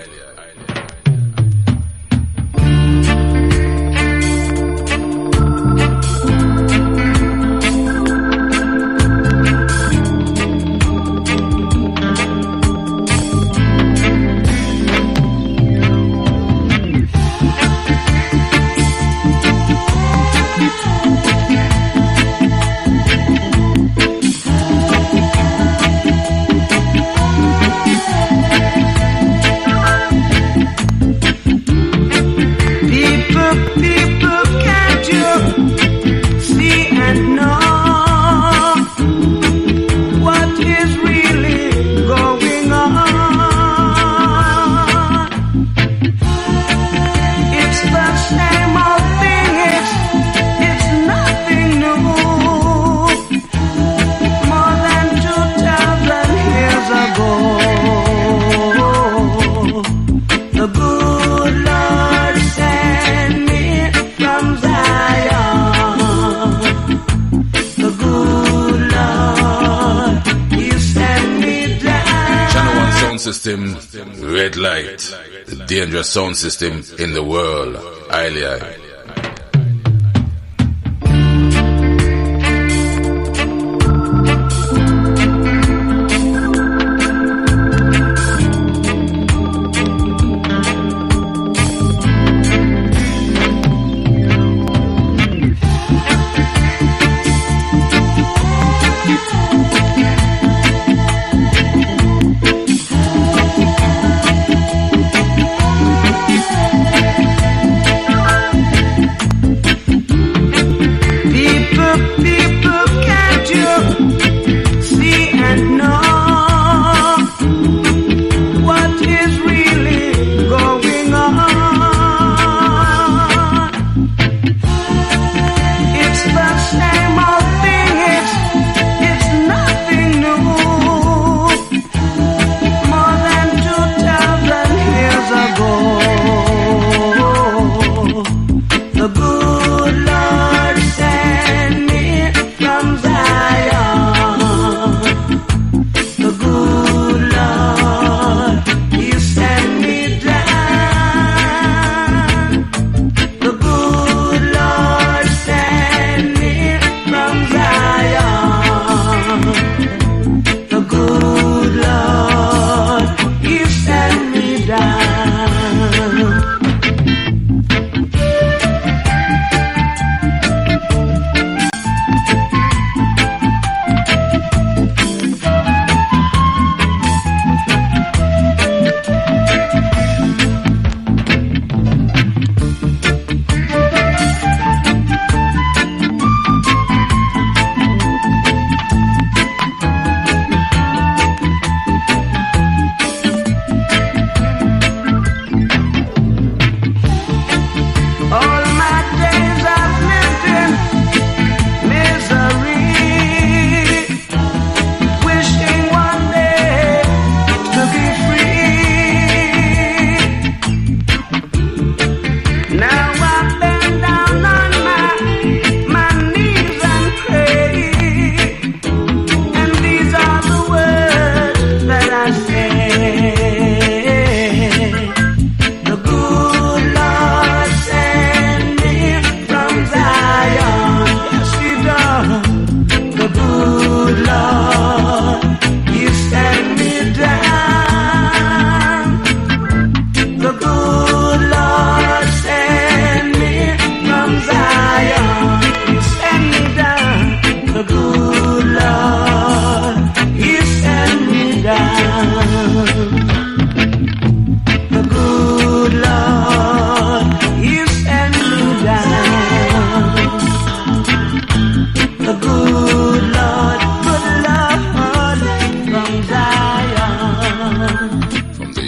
System, red light, the dangerous sound system in the world. Highly high.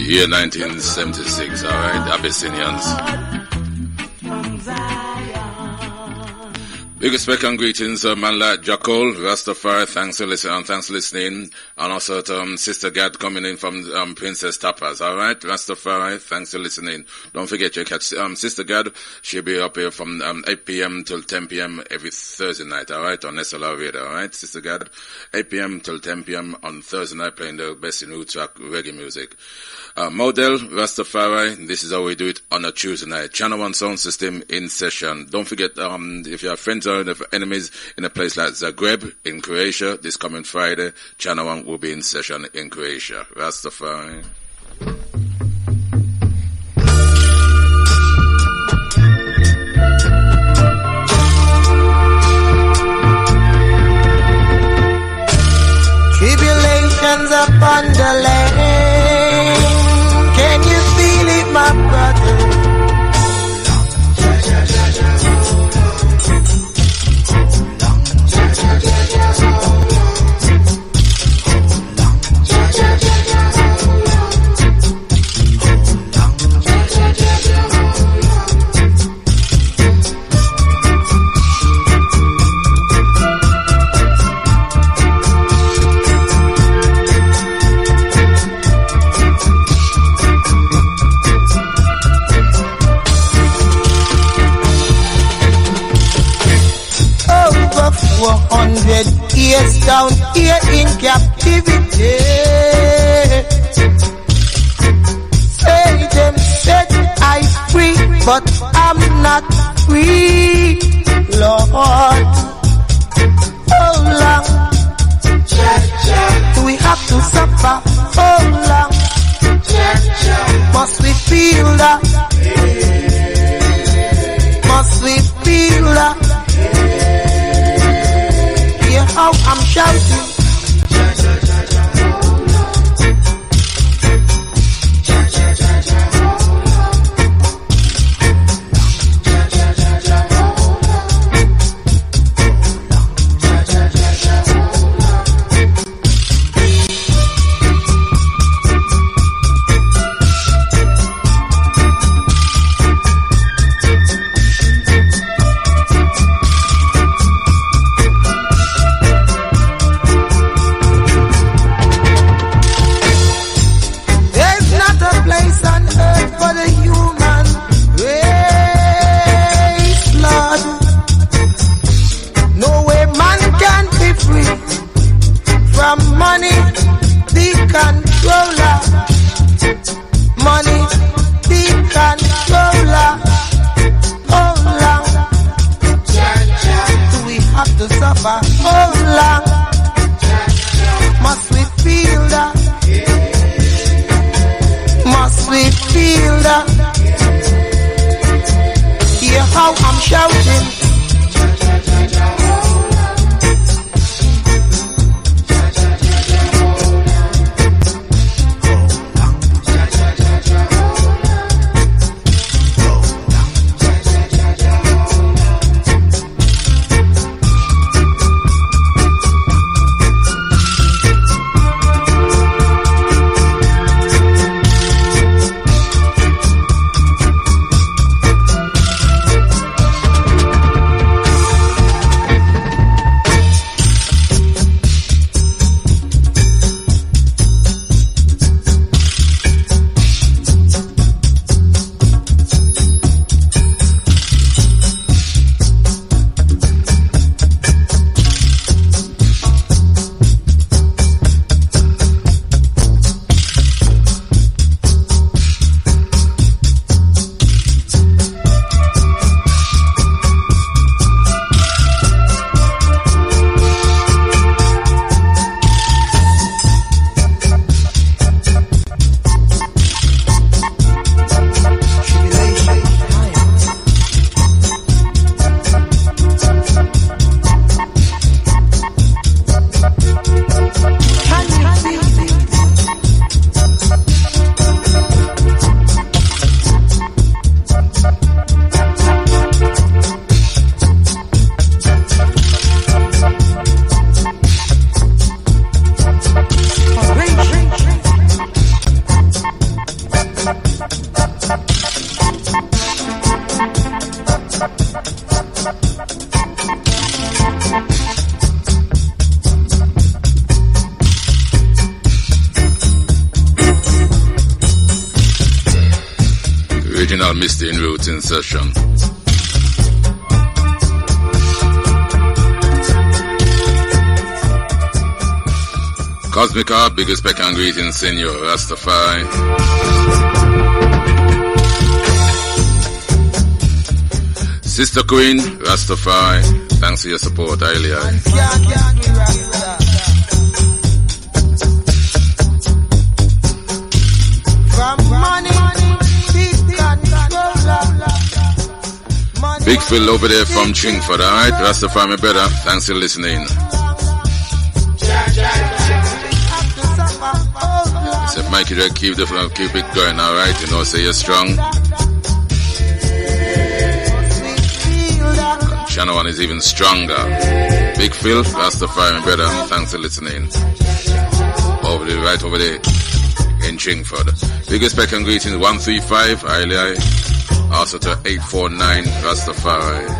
Year nineteen seventy-six, alright, Abyssinians. Big respect and greetings, uh, man like Jackal, Rastafari, thanks for listening, thanks for listening, and also to um, Sister Gad coming in from um, Princess Tapas, alright, Rastafari, thanks for listening. Don't forget you catch um, Sister Gad, she'll be up here from um, eight p.m. till ten p.m. every Thursday night, alright, on S L R Radio, alright, Sister Gad, eight p.m. till ten p.m. on Thursday night playing the best in new track reggae music. Uh, Model, Rastafari, this is how we do it on a Tuesday night. Channel One sound system in session. Don't forget, um, if you have friends or enemies in a place like Zagreb in Croatia, this coming Friday, Channel One will be in session in Croatia. Rastafari. Tribulations upon the land. Can you feel it, my brother? four hundred years down here in captivity. Say them said I free, but I'm not free, Lord. How long do we have to suffer? How long must we feel that? Must we feel that? How I'm shouting. Misty in Roots in session. Cosmic Heart, biggest respect and greetings, Senor Rastafari. Sister Queen, Rastafari, thanks for your support, Ailia. Big Phil over there from Chingford, alright? Rastafari, my brother, thanks for listening. So Mikey, just keep the keep it going, alright? You know, say you're strong. Channel one is even stronger. Big Phil, Rastafari, my brother, thanks for listening. Over there, right over there in Chingford. Big respect and greetings, one three five, Ailey. Also to eight four nine, Rastafari.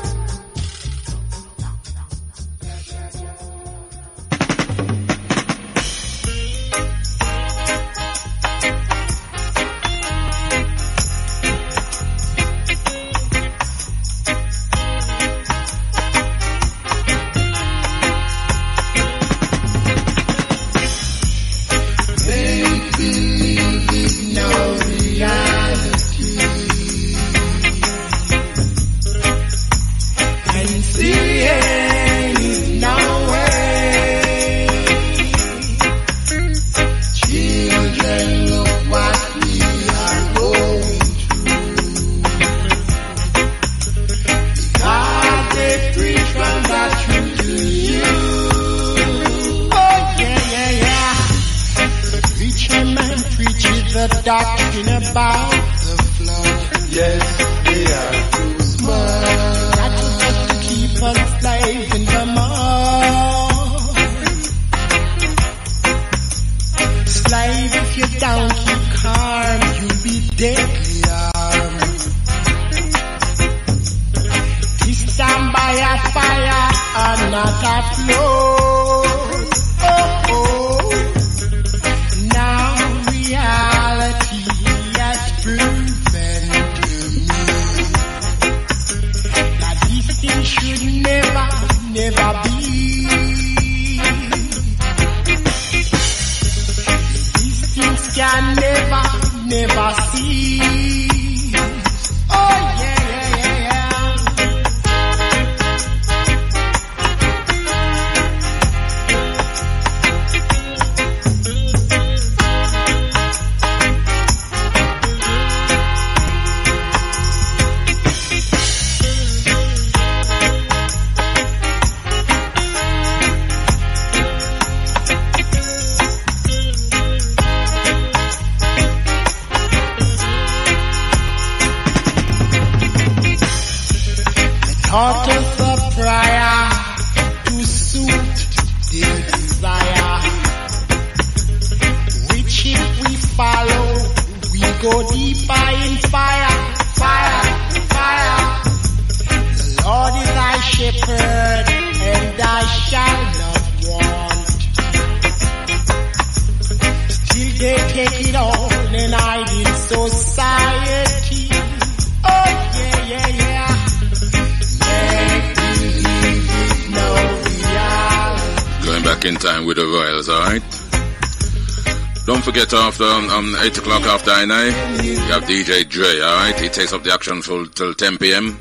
After um, um, eight o'clock after I nine, you have D J Dre, alright? He takes up the action till, till ten p.m.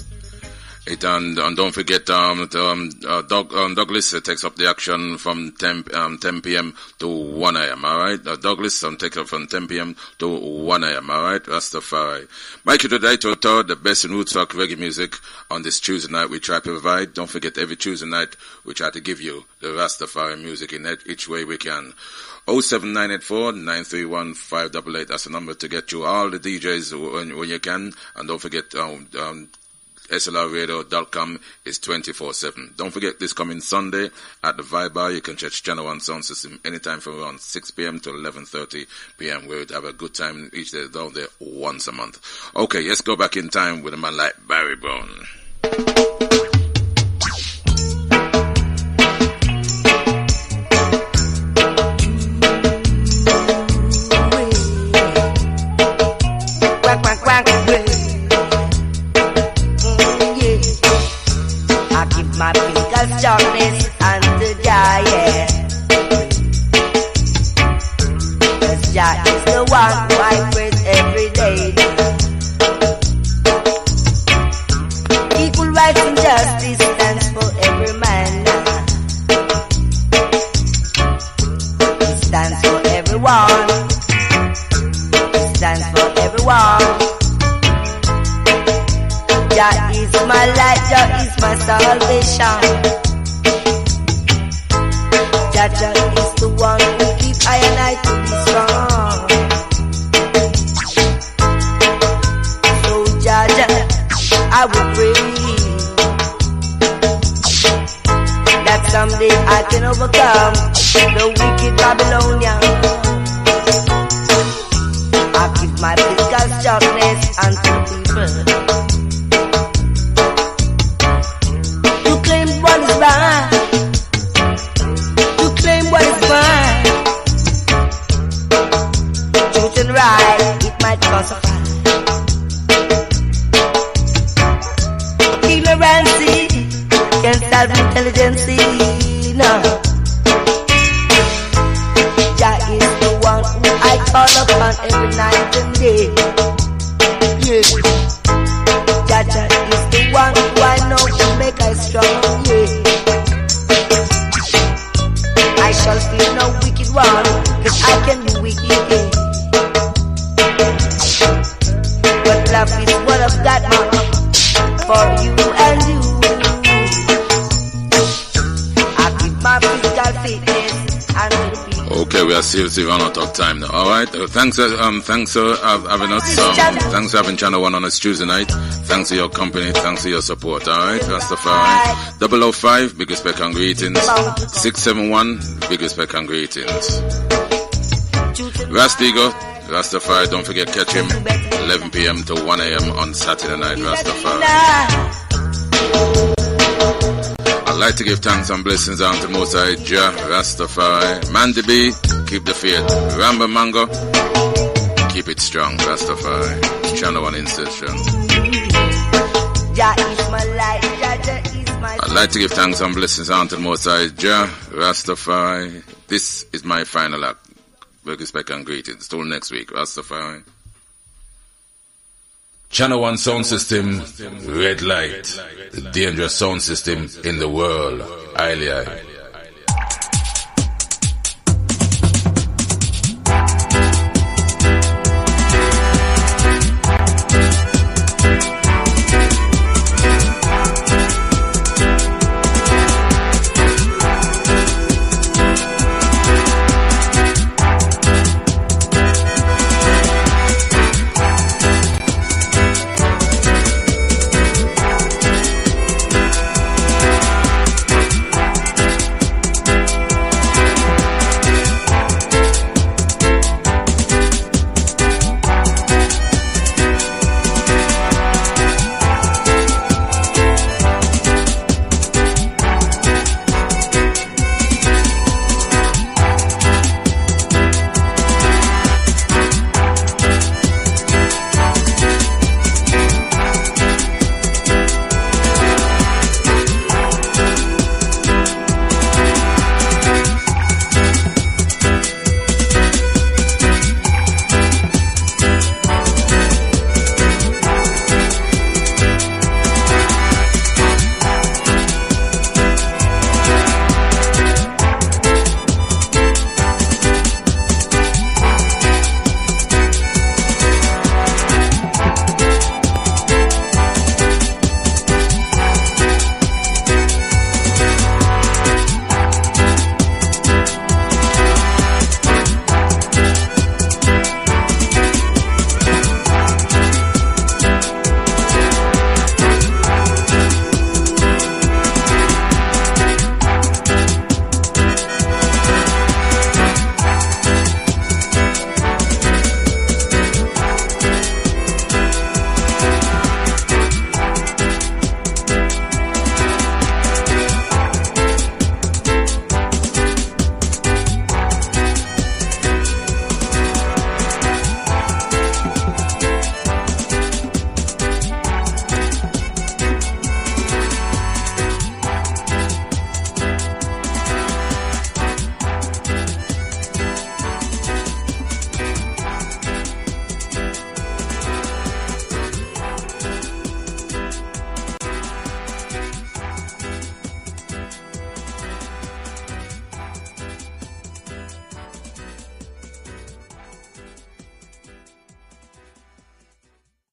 It, and, and don't forget, um, um, uh, Doug, um, Douglas uh, takes up the action from ten, um, ten p.m. to one a.m., alright? Uh, Douglas um, takes up from ten p.m. to one a.m., alright? Rastafari. Mikey today to the best in roots rock reggae music on this Tuesday night we try to provide. Don't forget, every Tuesday night we try to give you the Rastafari music in each way we can. oh seven nine eight four nine three one five eight eight. That's the number to get you all the D Js when, when you can. And don't forget, um, um, S L R radio dot com is twenty-four seven. Don't forget, this coming Sunday at the Vibe Bar, you can check Channel one Sound System anytime from around six p.m. to eleven thirty p.m. We'll have a good time each day down there once a month. Okay, let's go back in time with a man like Barry Brown. Quack, quack, quack, Jah is the one who I praise every day. Equal rights and justice stands for every man. It stands for everyone. It stands for everyone. Jah is my light, Jah is my salvation. Jah Jah is the one who keep I and I to be strong. So Jah Jah, I will pray that someday I can overcome the wicked Babylonian. I give my physical sharpness unto people to claim what is mine, to claim what is mine. Truth and right, it might cause a fight. Ignorance can't stop intelligence, no. Jah is the one who I call upon every night and day. Yeah. Jah Jah is the one who I know will make I strong. Yeah. I shall fear no wicked one, cause I can be wicked. Yeah. But love is what I've got now for you and you. I keep my physical fitness and the people. Okay, we are seriously run out of time now. All right, uh, thanks, uh, um, thanks for uh, having us. Um, thanks for having Channel One on this Tuesday night. Thanks for your company. Thanks for your support. All right, Rastafari. Double O five, big respect and greetings. Six seven one, big respect and greetings. Rastigo, Rastafari. Don't forget, catch him eleven p.m. to one a.m. on Saturday night. Rastafari. I'd like to give thanks and blessings unto Most High Jah, Rastafari. Mandy B, keep the faith. Ramba Mango, keep it strong. Rastafari. Channel One insertion. Jah is my light, Jah Jah is my. I'd like to give thanks and blessings unto Most High Jah, Rastafari. This is my final act. With respect and greetings. Till next week. Rastafari. Channel One sound system, red light, the dangerous sound system in the world. Highly high.